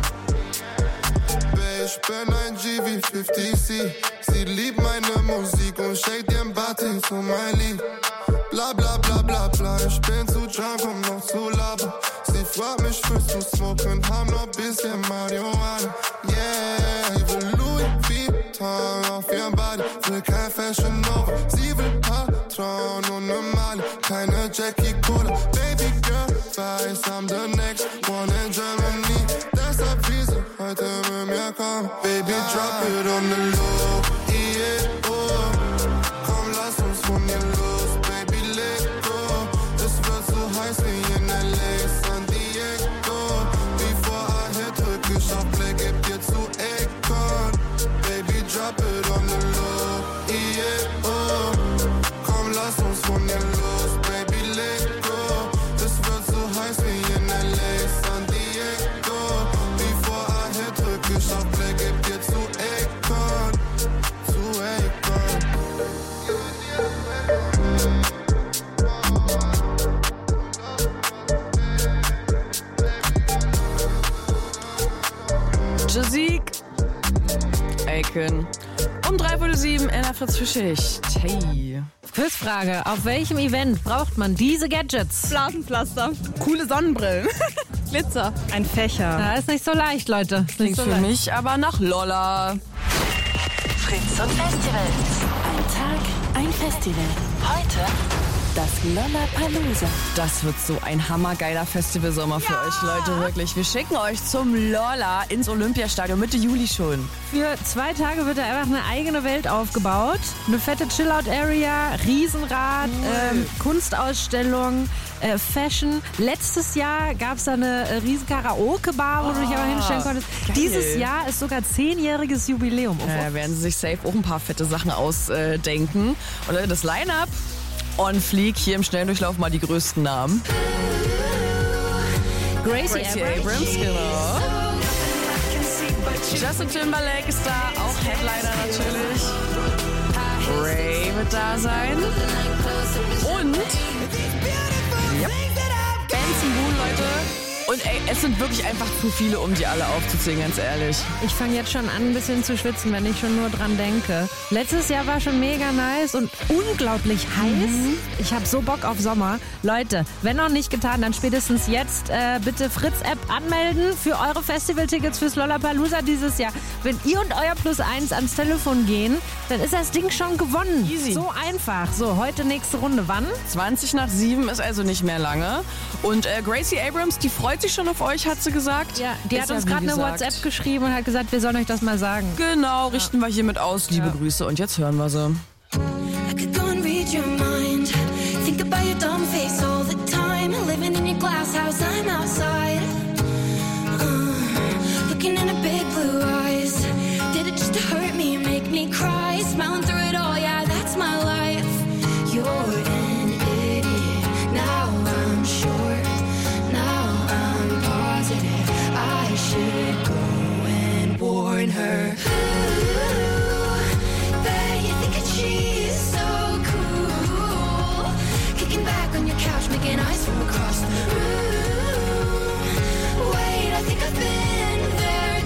S7: Babe, ich bin ein G wie 50C. Sie liebt meine Musik und shake den Body zu mein Lied. Bla bla bla bla bla, ich bin zu drunk, um noch zu labern. Sie fragt mich, willst du smoken, haben noch bisschen Marihuana. Yeah, ich will Louis Vuitton auf ihrem Body, will kein Fashion Nova. Sie will Patron und ne Mali, keine Jackie Cola. Baby girl, weiß, I'm the next one in Germany. Deshalb will sie heute mit mir kommen. Baby, drop it on the low, yeah, oh. Komm, lass uns von hier los, Baby, let go. Es wird so heiß wie in LA, San Diego. Before I hit, drück ich auf Play, geb dir zu Akon. Baby, drop it on the low, yeah, oh. Komm, lass uns von hier los, Baby, let go. Es wird so heiß wie in LA, San Diego. Before I hit, drück ich auf Play, geb dir zu Akon. Zu Akon.
S5: Jasik, Aiken. Um 7:03 in der Fritz-Frühschicht. Hey.
S11: Quizfrage. Auf welchem Event braucht man diese Gadgets?
S3: Blasenpflaster. Coole Sonnenbrillen. Glitzer.
S11: Ein Fächer.
S3: Ja, ist nicht so leicht, Leute.
S5: Klingt für mich aber nach Lolla.
S2: Fritz und Festivals. Ein Tag, ein Festival. Heute das Lollapalooza.
S5: Das wird so ein hammergeiler Festivalsommer für euch, Leute, wirklich. Wir schicken euch zum Lolla ins Olympiastadion Mitte Juli schon.
S11: Für 2 Tage wird da einfach eine eigene Welt aufgebaut. Eine fette Chillout-Area, Riesenrad, Kunstausstellung, Fashion. Letztes Jahr gab es da eine riesen Karaoke-Bar, wo du dich aber hinstellen konntest.
S5: Geil.
S11: Dieses Jahr ist sogar 10-jähriges Jubiläum.
S5: Da werden sie sich safe auch ein paar fette Sachen ausdenken. Und das Line-Up on fleek, hier im Schnelldurchlauf mal die größten Namen.
S11: Gracie
S5: Abrams, genau. Justin Timberlake ist da, auch Headliner natürlich. Ray wird da sein. Und Benson Boone, Leute. Und ey, es sind wirklich einfach zu viele, um die alle aufzuzählen, ganz ehrlich.
S11: Ich fange jetzt schon an, ein bisschen zu schwitzen, wenn ich schon nur dran denke. Letztes Jahr war schon mega nice und unglaublich heiß. Ich habe so Bock auf Sommer. Leute, wenn noch nicht getan, dann spätestens jetzt bitte Fritz-App anmelden für eure Festivaltickets fürs Lollapalooza dieses Jahr. Wenn ihr und euer +1 ans Telefon gehen, dann ist das Ding schon gewonnen.
S5: Easy.
S11: So einfach. So, heute nächste Runde. Wann?
S5: 7:20 ist also nicht mehr lange. Und Gracie Abrams, die freut sich schon auf euch, hat sie gesagt.
S11: Ja, die
S5: Ist
S11: hat uns
S5: wie
S11: gerade eine
S5: gesagt.
S11: WhatsApp geschrieben und hat gesagt, wir sollen euch das mal sagen.
S5: Genau, richten wir hiermit aus. Liebe Grüße und jetzt hören wir sie.
S10: I could go and read your mind. Think about your dumb face all the time. Living in your glass house, I'm outside. Looking in her big blue eyes. Did it just to hurt me, make me cry? Smiling through it all, yeah, that's my life. You're an idiot. Now I'm sure. Now I'm positive. I should go and warn her. Bet you think that she's so cool. Kicking back on your couch, making eyes from across the room. I think I've been there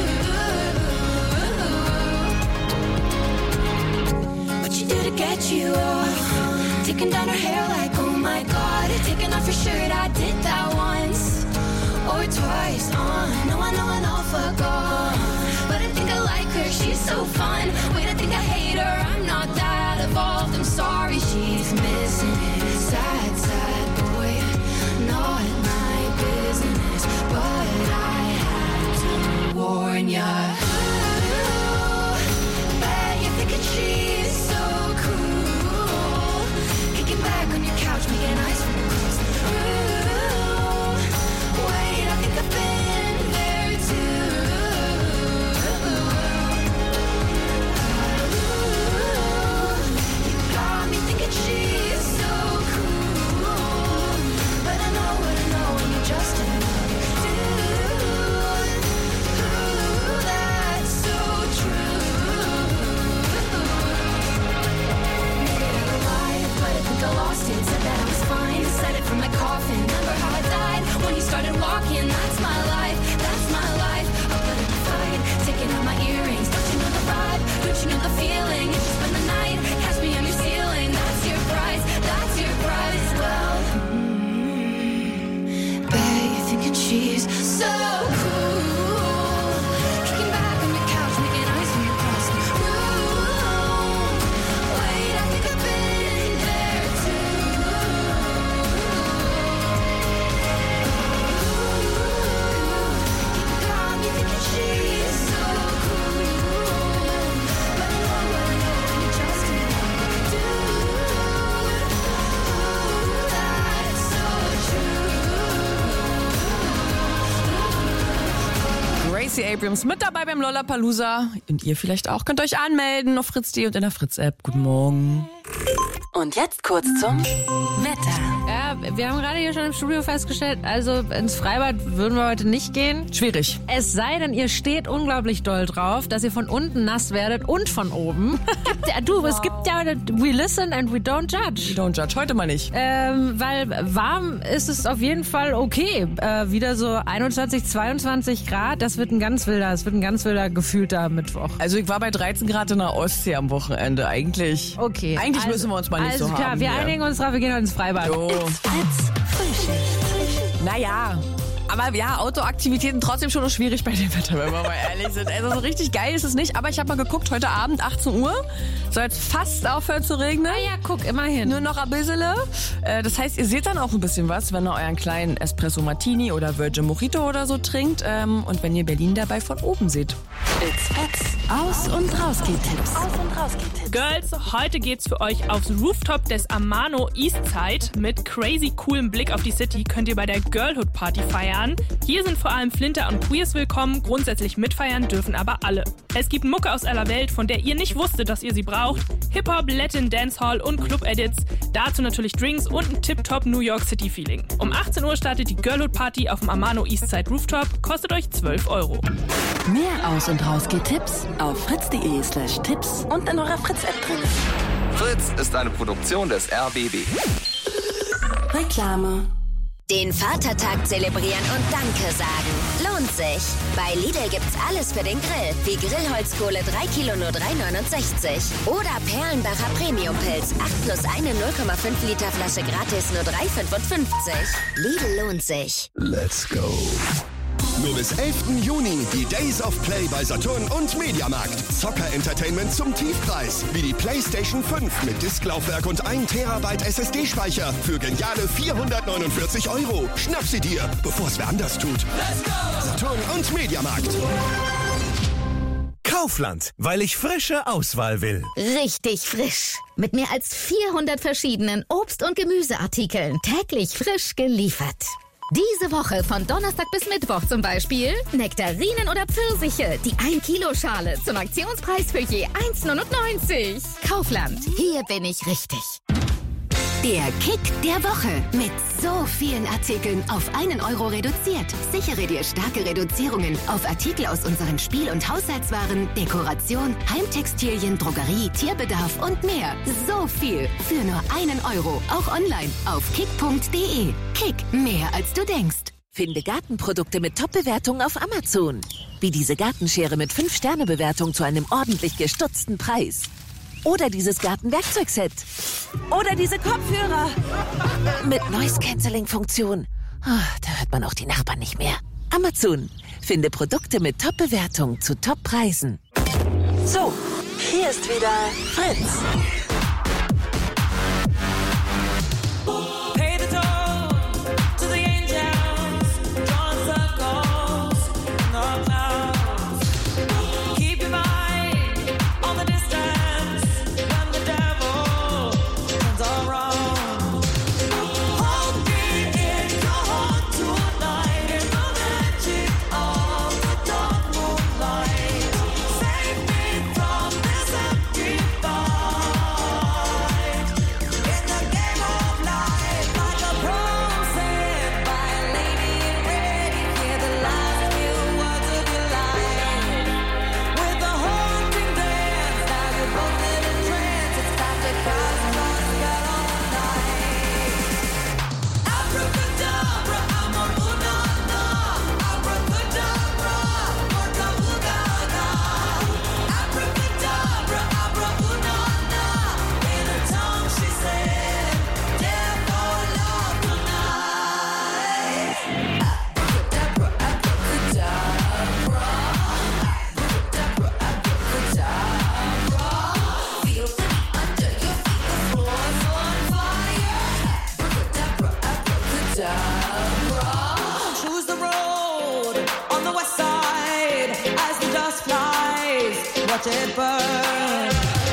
S10: too. What you do to get you off? Taking down her hair like, oh my God. Taking off your shirt, I did that once or twice. No, I forgot. But I think I like her, she's so fun. Wait, I think I hate her, I'm not that evolved. I'm sorry, she's missing it. Sad, sad boy, not my business. But I had to warn ya. Ooh, bet you're thinking she's so cool. Kicking back on your couch, making ice from the coast. Ooh, wait, I think I've been there too. She's so cool, but I know what I know when you're just another dude. Ooh, that's so true. Maybe I'm alive, but I think I lost it. Said that I was fine, said it from my coffin. Remember how I died when you started walking? That's my life, that's my life. I'll put up a fight, taking out my earrings. Don't you know the vibe? Don't you know the feeling? If you spend the night, catch me on your ceiling. That's your price, well, bet you're thinking she's so cool. Kicking back on your couch, making ice from your crossing room. Wait, I think I've been there too. You got me thinking she's so cool, but I know what I know when you're just another dude.
S5: Gracie Abrams mit dabei beim Lollapalooza. Und ihr vielleicht auch. Könnt euch anmelden auf fritz.de und in der Fritz-App. Guten Morgen.
S2: Und jetzt kurz zum Wetter.
S11: Ja, wir haben gerade hier schon im Studio festgestellt, also ins Freibad würden wir heute nicht gehen.
S5: Schwierig.
S11: Es sei denn, ihr steht unglaublich doll drauf, dass ihr von unten nass werdet und von oben. Es gibt ja, we listen and we don't judge.
S5: We don't judge, heute mal nicht.
S11: Weil warm ist es auf jeden Fall okay. Wieder so 21, 22 Grad, es wird ein ganz wilder gefühlter Mittwoch.
S5: Also ich war bei 13 Grad in der Ostsee am Wochenende, eigentlich.
S11: Okay.
S5: Eigentlich müssen wir uns mal nicht so haben.
S11: Also klar, wir
S5: hier.
S11: einigen uns drauf, wir gehen heute ins Freibad.
S5: Jo. Naja, aber ja, Outdoor-Aktivitäten trotzdem schon noch schwierig bei dem Wetter, wenn wir mal ehrlich sind. Also so richtig geil ist es nicht, aber ich habe mal geguckt, heute Abend 18 Uhr soll es fast aufhören zu regnen.
S11: Na ja, guck, immerhin.
S5: Nur noch ein bisschen. Das heißt, ihr seht dann auch ein bisschen was, wenn ihr euren kleinen Espresso Martini oder Virgin Mojito oder so trinkt und wenn ihr Berlin dabei von oben seht.
S2: It's Aus- und Rausgeh-Tipps.
S17: Girls, heute geht's für euch aufs Rooftop des Amano Eastside. Mit crazy coolem Blick auf die City könnt ihr bei der Girlhood Party feiern. Hier sind vor allem Flinter und Queers willkommen, grundsätzlich mitfeiern dürfen aber alle. Es gibt Mucke aus aller Welt, von der ihr nicht wusstet, dass ihr sie braucht. Hip-Hop, Latin, Dancehall und Club-Edits. Dazu natürlich Drinks und ein Tip-Top New York City-Feeling. Um 18 Uhr startet die Girlhood Party auf dem Amano Eastside Rooftop, kostet euch 12 €.
S2: Mehr Aus- und Rausgeh-Tipps auf fritz.de/Tipps und in eurer Fritz-App drin.
S18: Fritz ist eine Produktion des RBB.
S2: Reklame.
S19: Den Vatertag zelebrieren und Danke sagen. Lohnt sich. Bei Lidl gibt's alles für den Grill. Wie Grillholzkohle 3 Kilo nur 3,69. Oder Perlenbacher Premiumpilz 8+1 0,5 Liter Flasche gratis nur 3,55. Lidl lohnt sich.
S1: Let's go. Nur bis 11. Juni die Days of Play bei Saturn und Mediamarkt. Zocker-Entertainment zum Tiefpreis. Wie die PlayStation 5 mit Disklaufwerk und 1 Terabyte SSD-Speicher für geniale 449 €. Schnapp sie dir, bevor es wer anders tut. Let's go! Saturn und Mediamarkt.
S20: Kaufland, weil ich frische Auswahl will.
S21: Richtig frisch. Mit mehr als 400 verschiedenen Obst- und Gemüseartikeln. Täglich frisch geliefert. Diese Woche von Donnerstag bis Mittwoch zum Beispiel Nektarinen oder Pfirsiche, die 1-Kilo-Schale zum Aktionspreis für je 1,99. Kaufland, hier bin ich richtig.
S16: Der Kick der Woche. Mit so vielen Artikeln auf 1 € reduziert. Sichere dir starke Reduzierungen auf Artikel aus unseren Spiel- und Haushaltswaren, Dekoration, Heimtextilien, Drogerie, Tierbedarf und mehr. So viel für nur 1 €. Auch online auf kick.de. Kick, mehr als du denkst.
S6: Finde Gartenprodukte mit Top-Bewertungen auf Amazon. Wie diese Gartenschere mit 5-Sterne-Bewertung zu einem ordentlich gestutzten Preis. Oder dieses Gartenwerkzeugset. Oder diese Kopfhörer mit Noise-Canceling-Funktion. Da hört man auch die Nachbarn nicht mehr. Amazon. Finde Produkte mit Top-Bewertung zu Top-Preisen.
S2: So, hier ist wieder Fritz.
S22: Watch it burn.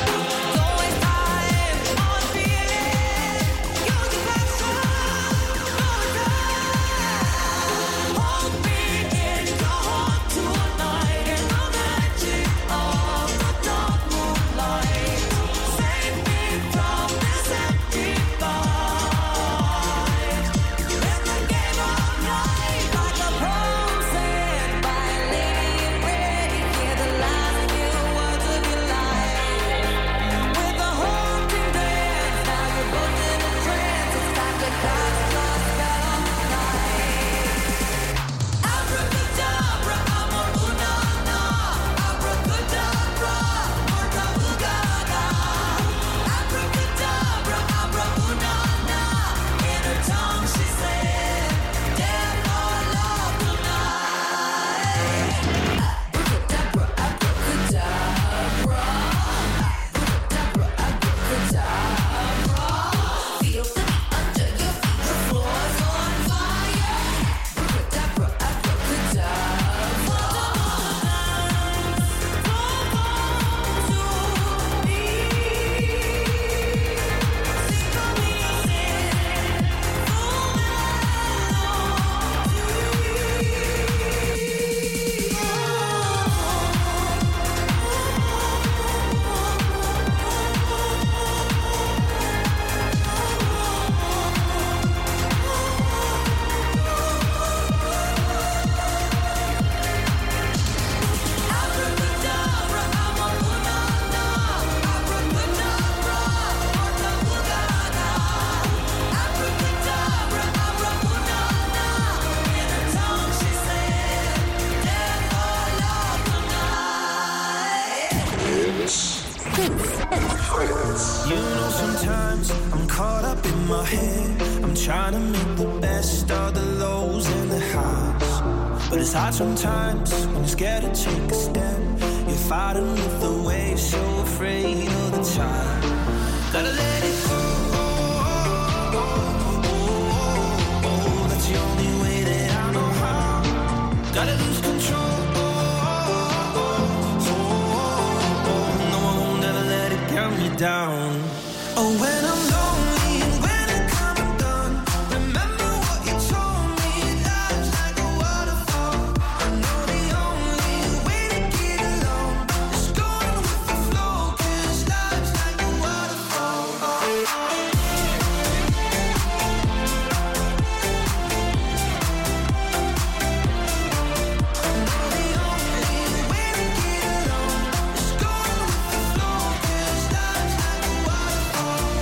S23: You know, sometimes I'm caught up in my head. I'm trying to make the best of the lows and the highs. But it's hard sometimes when you're scared to take a step. You're fighting with the waves, so afraid of the tide. Gotta let it go. That's the only way that I know how. Gotta lose control. Down. Oh, when I'm lonely and when I come undone, remember what you told me. Life's like a waterfall. I know the only way to get along is going with the flow, 'cause life's like a waterfall.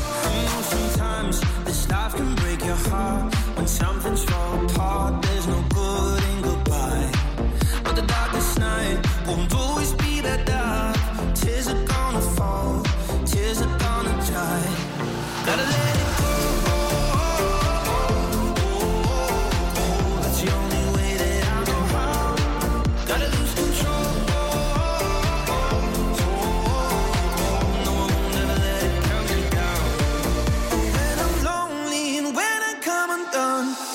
S23: Sometimes this life can break your heart. When something's fall apart, there's no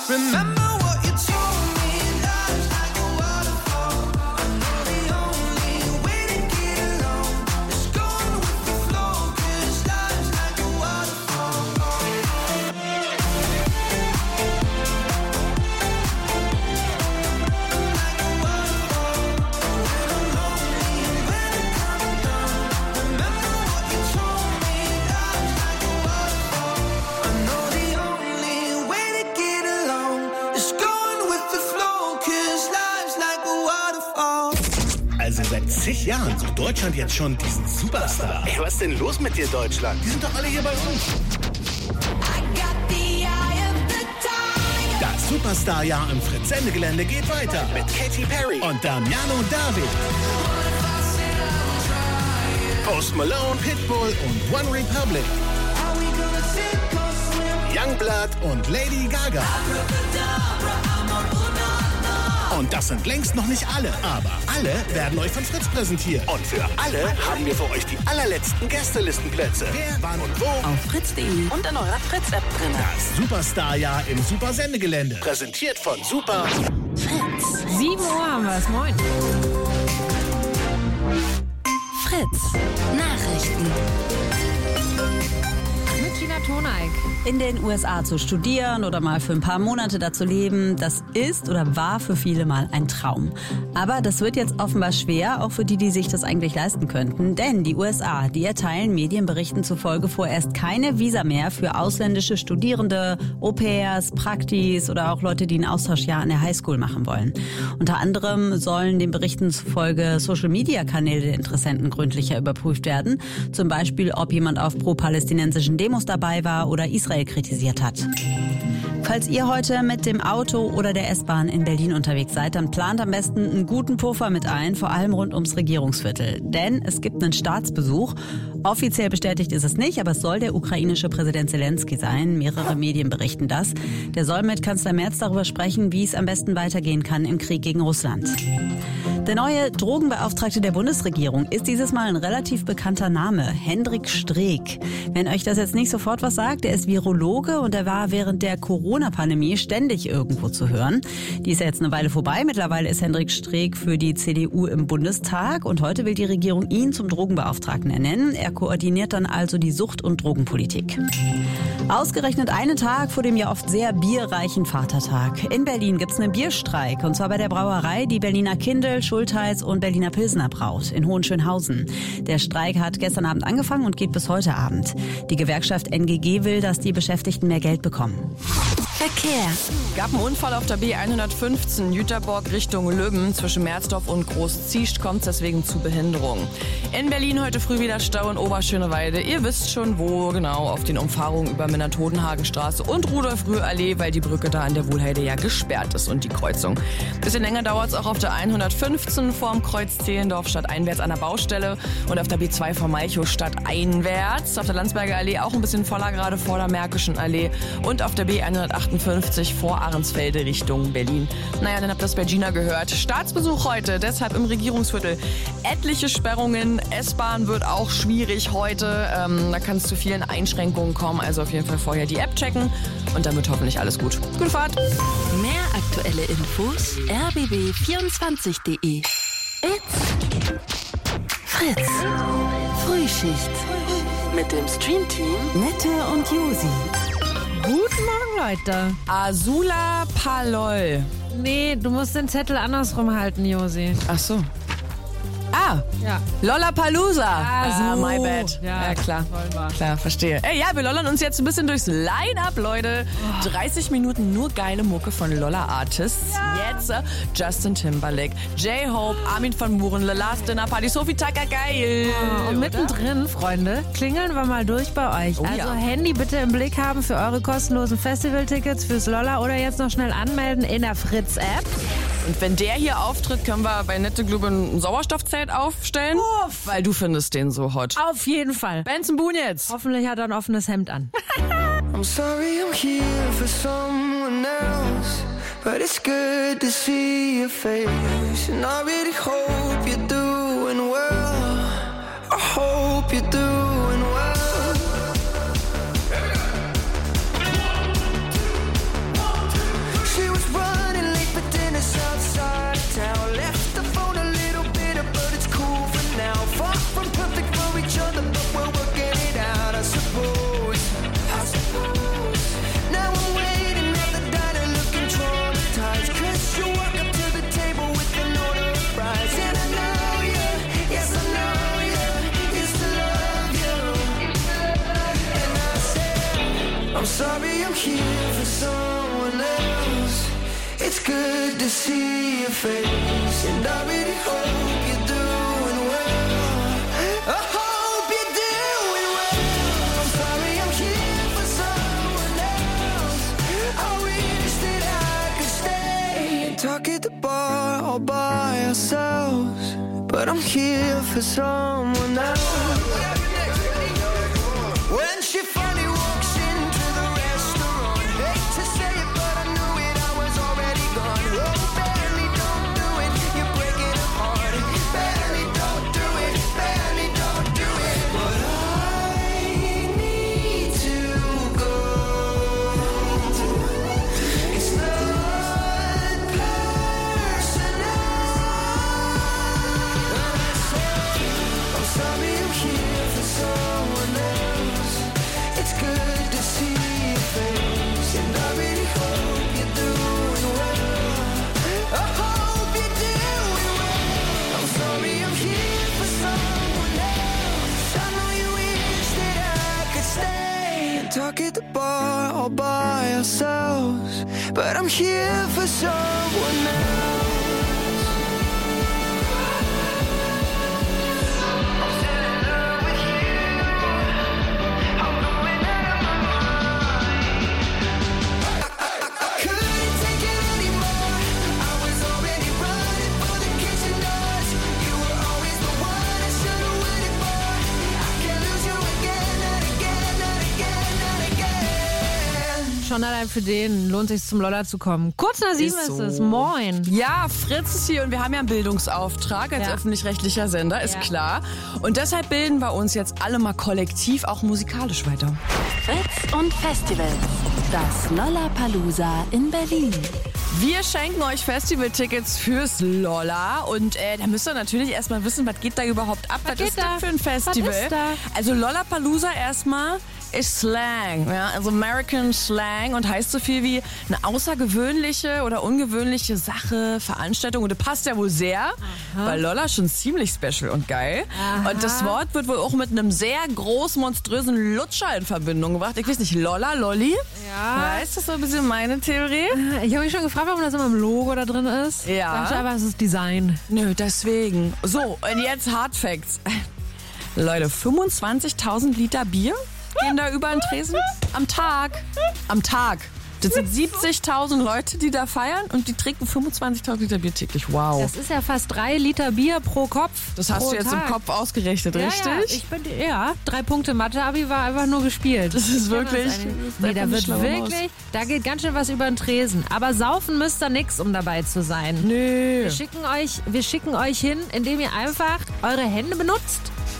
S23: Remember what you told me, life's like a waterfall. I know the only way to get along is going with the flow, 'cause life's like a waterfall.
S20: Also seit zig Jahren sucht Deutschland jetzt schon diesen Superstar. Ey, was ist denn los mit dir, Deutschland? Die sind doch alle hier bei uns. Das Superstar-Jahr im Fritz-Sendegelände geht weiter mit Katy Perry und Damiano David. Post Malone, Pitbull und One Republic. Youngblood und Lady Gaga. Und das sind längst noch nicht alle, aber alle werden euch von Fritz präsentiert. Und für alle haben wir für euch die allerletzten Gästelistenplätze. Wer, wann und wo?
S2: Auf fritz.de und in eurer Fritz-App drin.
S20: Das Superstar-Jahr im Super-Sendegelände. Präsentiert von Super
S3: Fritz. 7 Uhr haben wir es. Moin.
S2: Fritz. Nachrichten.
S3: Mit Gina Toneik.
S4: In den USA zu studieren oder mal für ein paar Monate da zu leben, das ist oder war für viele mal ein Traum. Aber das wird jetzt offenbar schwer, auch für die, die sich das eigentlich leisten könnten. Denn die USA, die erteilen Medienberichten zufolge vorerst keine Visa mehr für ausländische Studierende, Au-pairs, Praktis oder auch Leute, die ein Austauschjahr an der Highschool machen wollen. Unter anderem sollen den Berichten zufolge Social-Media-Kanäle der Interessenten gründlicher überprüft werden. Zum Beispiel, ob jemand auf pro-palästinensischen Demos dabei war oder Israel kritisiert hat. Falls ihr heute mit dem Auto oder der S-Bahn in Berlin unterwegs seid, dann plant am besten einen guten Puffer mit ein, vor allem rund ums Regierungsviertel. Denn es gibt einen Staatsbesuch. Offiziell bestätigt ist es nicht, aber es soll der ukrainische Präsident Zelensky sein. Mehrere Medien berichten das. Der soll mit Kanzler Merz darüber sprechen, wie es am besten weitergehen kann im Krieg gegen Russland. Der neue Drogenbeauftragte der Bundesregierung ist dieses Mal ein relativ bekannter Name, Hendrik Streeck. Wenn euch das jetzt nicht sofort was sagt, er ist Virologe und er war während der Corona-Pandemie ständig irgendwo zu hören. Die ist ja jetzt eine Weile vorbei. Mittlerweile ist Hendrik Streeck für die CDU im Bundestag und heute will die Regierung ihn zum Drogenbeauftragten ernennen. Er koordiniert dann also die Sucht- und Drogenpolitik. Ausgerechnet einen Tag vor dem ja oft sehr bierreichen Vatertag. In Berlin gibt's einen Bierstreik und zwar bei der Brauerei, die Berliner Kindl, Schultheiß und Berliner Pilsner braut in Hohenschönhausen. Der Streik hat gestern Abend angefangen und geht bis heute Abend. Die Gewerkschaft NGG will, dass die Beschäftigten mehr Geld bekommen.
S2: Verkehr.
S5: Gab einen Unfall auf der B115 Jüterborg Richtung Löben. Zwischen Merzdorf und Groß-Ziescht kommt es deswegen zu Behinderungen. In Berlin heute früh wieder Stau in Oberschöneweide. Ihr wisst schon wo, genau, auf den Umfahrungen über Minna-Todenhagen-Straße und Rudolf-Rühr-Allee, weil die Brücke da an der Wohlheide ja gesperrt ist und die Kreuzung. Bisschen länger dauert es auch auf der 115 vorm Kreuz Zehlendorf stadteinwärts an der Baustelle und auf der B2 vor Malchow stadteinwärts. Auf der Landsberger Allee auch ein bisschen voller, gerade vor der Märkischen Allee und auf der B158 vor Ahrensfelde Richtung Berlin. Naja, dann habt ihr das bei Gina gehört. Staatsbesuch heute, deshalb im Regierungsviertel. Etliche Sperrungen, S-Bahn wird auch schwierig heute. Da kann es zu vielen Einschränkungen kommen. Also auf jeden Fall vorher die App checken und dann wird hoffentlich alles gut. Gute Fahrt!
S2: Mehr aktuelle Infos rbb24.de. It's Fritz. Frühschicht. Mit dem Streamteam Nette und Josi.
S3: Guten Morgen, Leute.
S5: Azula Palol.
S3: Nee, du musst den Zettel andersrum halten, Josi.
S5: Ach so. Ah,
S3: ja.
S5: Lollapalooza.
S3: Ah, so.
S5: My bad.
S3: Ja,
S5: klar. Klar, verstehe. Ey, ja, wir lollern uns jetzt ein bisschen durchs Line-Up, Leute. 30 Minuten nur geile Mucke von Lolla-Artists. Ja. Jetzt Justin Timberlake, J-Hope, Armin van Buuren, The Last Dinner Party, Sophie Tucker, geil.
S3: Oh, und mittendrin, Freunde, klingeln wir mal durch bei euch.
S5: Oh,
S3: also
S5: ja.
S3: Handy bitte im Blick haben für eure kostenlosen Festivaltickets fürs Lolla oder jetzt noch schnell anmelden in der Fritz-App.
S5: Und wenn der hier auftritt, können wir bei Nette Glube ein Sauerstoffzelt aufstellen.
S3: Uff.
S5: Weil du findest den so hot.
S3: Auf jeden Fall.
S5: Benson Boone jetzt.
S3: Hoffentlich hat er ein offenes Hemd an.
S23: I'm sorry I'm here for someone else, but it's good to see your face. And I really hope you're doing well. I hope you're doing well. good to see your face, and I really hope you're doing well. I hope you're doing well. I'm sorry I'm here for someone else. I wish that I could stay and talk at the bar all by ourselves, but I'm here for someone else. When she finally walks into the restaurant, hate to say it, but I knew it, I was already gone. Oh, barely don't do it, you're breaking her heart. Barely don't do it, barely don't do it. But I need to go. It's not personal. I'm sorry I'm here for someone else. It's good to see your face, and I really hope you're doing well. I hope you're doing well. I'm sorry I'm here for someone else. I know you wish that I could stay and talk at the bar all by ourselves, but I'm here for someone else.
S11: Schon allein für den lohnt sich zum Lolla zu kommen. Kurz nach 7 ist es. Moin.
S5: Ja, Fritz ist hier und wir haben ja einen Bildungsauftrag als öffentlich-rechtlicher Sender, ist klar. Und deshalb bilden wir uns jetzt alle mal kollektiv auch musikalisch weiter.
S2: Fritz und Festivals. Das Lollapalooza in Berlin.
S5: Wir schenken euch Festivaltickets fürs Lolla und da müsst ihr natürlich erstmal wissen, was geht da überhaupt ab? Was ist das für ein Festival?
S11: Was ist da?
S5: Also Lollapalooza erstmal ist Slang, ja, also American Slang und heißt so viel wie eine außergewöhnliche oder ungewöhnliche Sache, Veranstaltung und das passt ja wohl sehr, weil Lolla schon ziemlich special und geil.
S11: Aha.
S5: Und das Wort wird wohl auch mit einem sehr groß monströsen Lutscher in Verbindung gebracht. Ich weiß nicht, Lolla, Lolli?
S11: Ja.
S5: Weißt du, das ist so ein bisschen meine Theorie?
S11: Ich habe mich schon gefragt, warum das immer im Logo da drin ist.
S5: Ja.
S11: Ich dachte einfach, es ist Design.
S5: Nö, deswegen. So, und jetzt Hard Facts. Leute, 25.000 Liter Bier gehen da über den Tresen am Tag. Am Tag. Das sind 70.000 Leute, die da feiern und die trinken 25.000 Liter Bier täglich. Wow.
S11: Das ist ja fast 3 Liter Bier pro Kopf.
S5: Das hast du jetzt
S11: Tag.
S5: im Kopf ausgerechnet, richtig?
S11: Ja, 3 Punkte Mathe-Abi war einfach nur gespielt.
S5: Das ist wirklich...
S11: Nee, da wird wirklich, da geht ganz schön was über den Tresen. Aber saufen müsst ihr nix, um dabei zu sein.
S5: Nö.
S11: Wir schicken euch hin, indem ihr einfach eure Hände benutzt.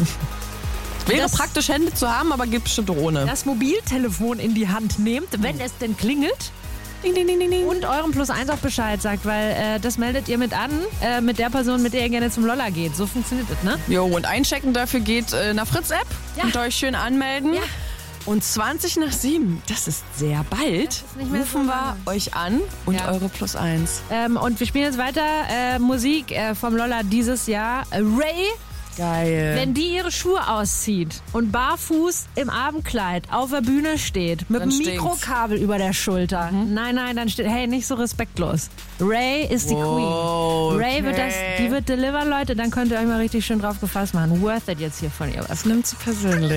S5: Wäre praktisch, Hände zu haben, aber gibt bestimmt ohne.
S11: Das Mobiltelefon in die Hand nehmt, wenn es denn klingelt.
S5: Ding, ding, ding, ding, ding.
S11: Und eurem +1 auch Bescheid sagt, weil das meldet ihr mit an, mit der Person, mit der ihr gerne zum Lolla geht. So funktioniert das, ne?
S5: Jo, und einchecken dafür geht nach Fritz-App.
S11: Ja.
S5: Und euch schön anmelden.
S11: Ja.
S5: Und 20 nach 7, das ist sehr bald, rufen wir euch an und eure +1.
S11: Und wir spielen jetzt weiter Musik vom Lolla dieses Jahr. Ray.
S5: Geil.
S11: Wenn die ihre Schuhe auszieht und barfuß im Abendkleid auf der Bühne steht, mit
S5: Dann
S11: einem
S5: stinkt's.
S11: Mikrokabel über der Schulter. Nein, dann steht, hey, nicht so respektlos. Ray ist die Queen. Ray die wird delivern, Leute, dann könnt ihr euch mal richtig schön drauf gefasst machen. Worth it jetzt hier von ihr. Was
S5: nimmt sie persönlich?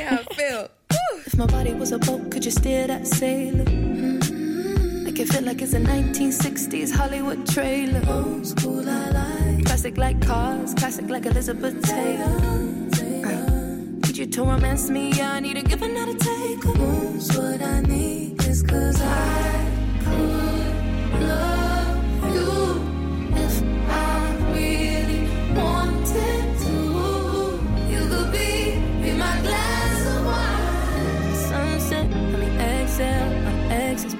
S8: If my body was a boat, could you steer that sailor? Make it feel like it's a 1960s Hollywood trailer. Old school, I like. Classic like cars, classic like Elizabeth Taylor. Need you to romance me, I need a give and not a take. What I need is 'cause I could love you if I really wanted to. You could be my glass of wine. Sunset, let me exhale my exes.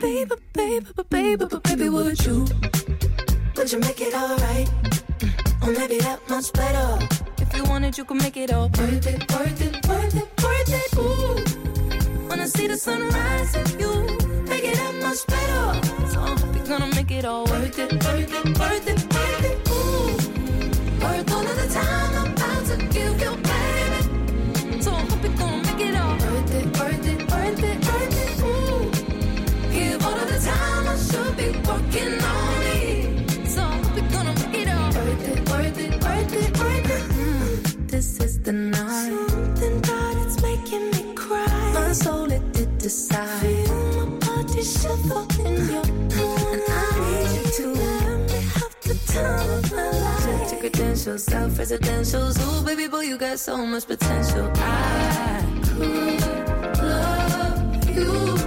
S8: Baby, would you make it alright? Or maybe that much better. If you wanted, you could make it all worth it, worth it, worth it, worth it. Ooh, wanna see the sunrise if you make it that much better. So I hope you're gonna make it all worth it, worth it, worth it, worth it. Ooh, worth all of the time I'm about to give you, baby. So I hope you're gonna make it all worth it, worth it, worth it, worth it. Ooh, give all of the time I should be working on it. fall in your mood. And I need you to let me have the time of my life. Check your credentials, self-residentials. Ooh, baby boy, you got so much potential. I could love you.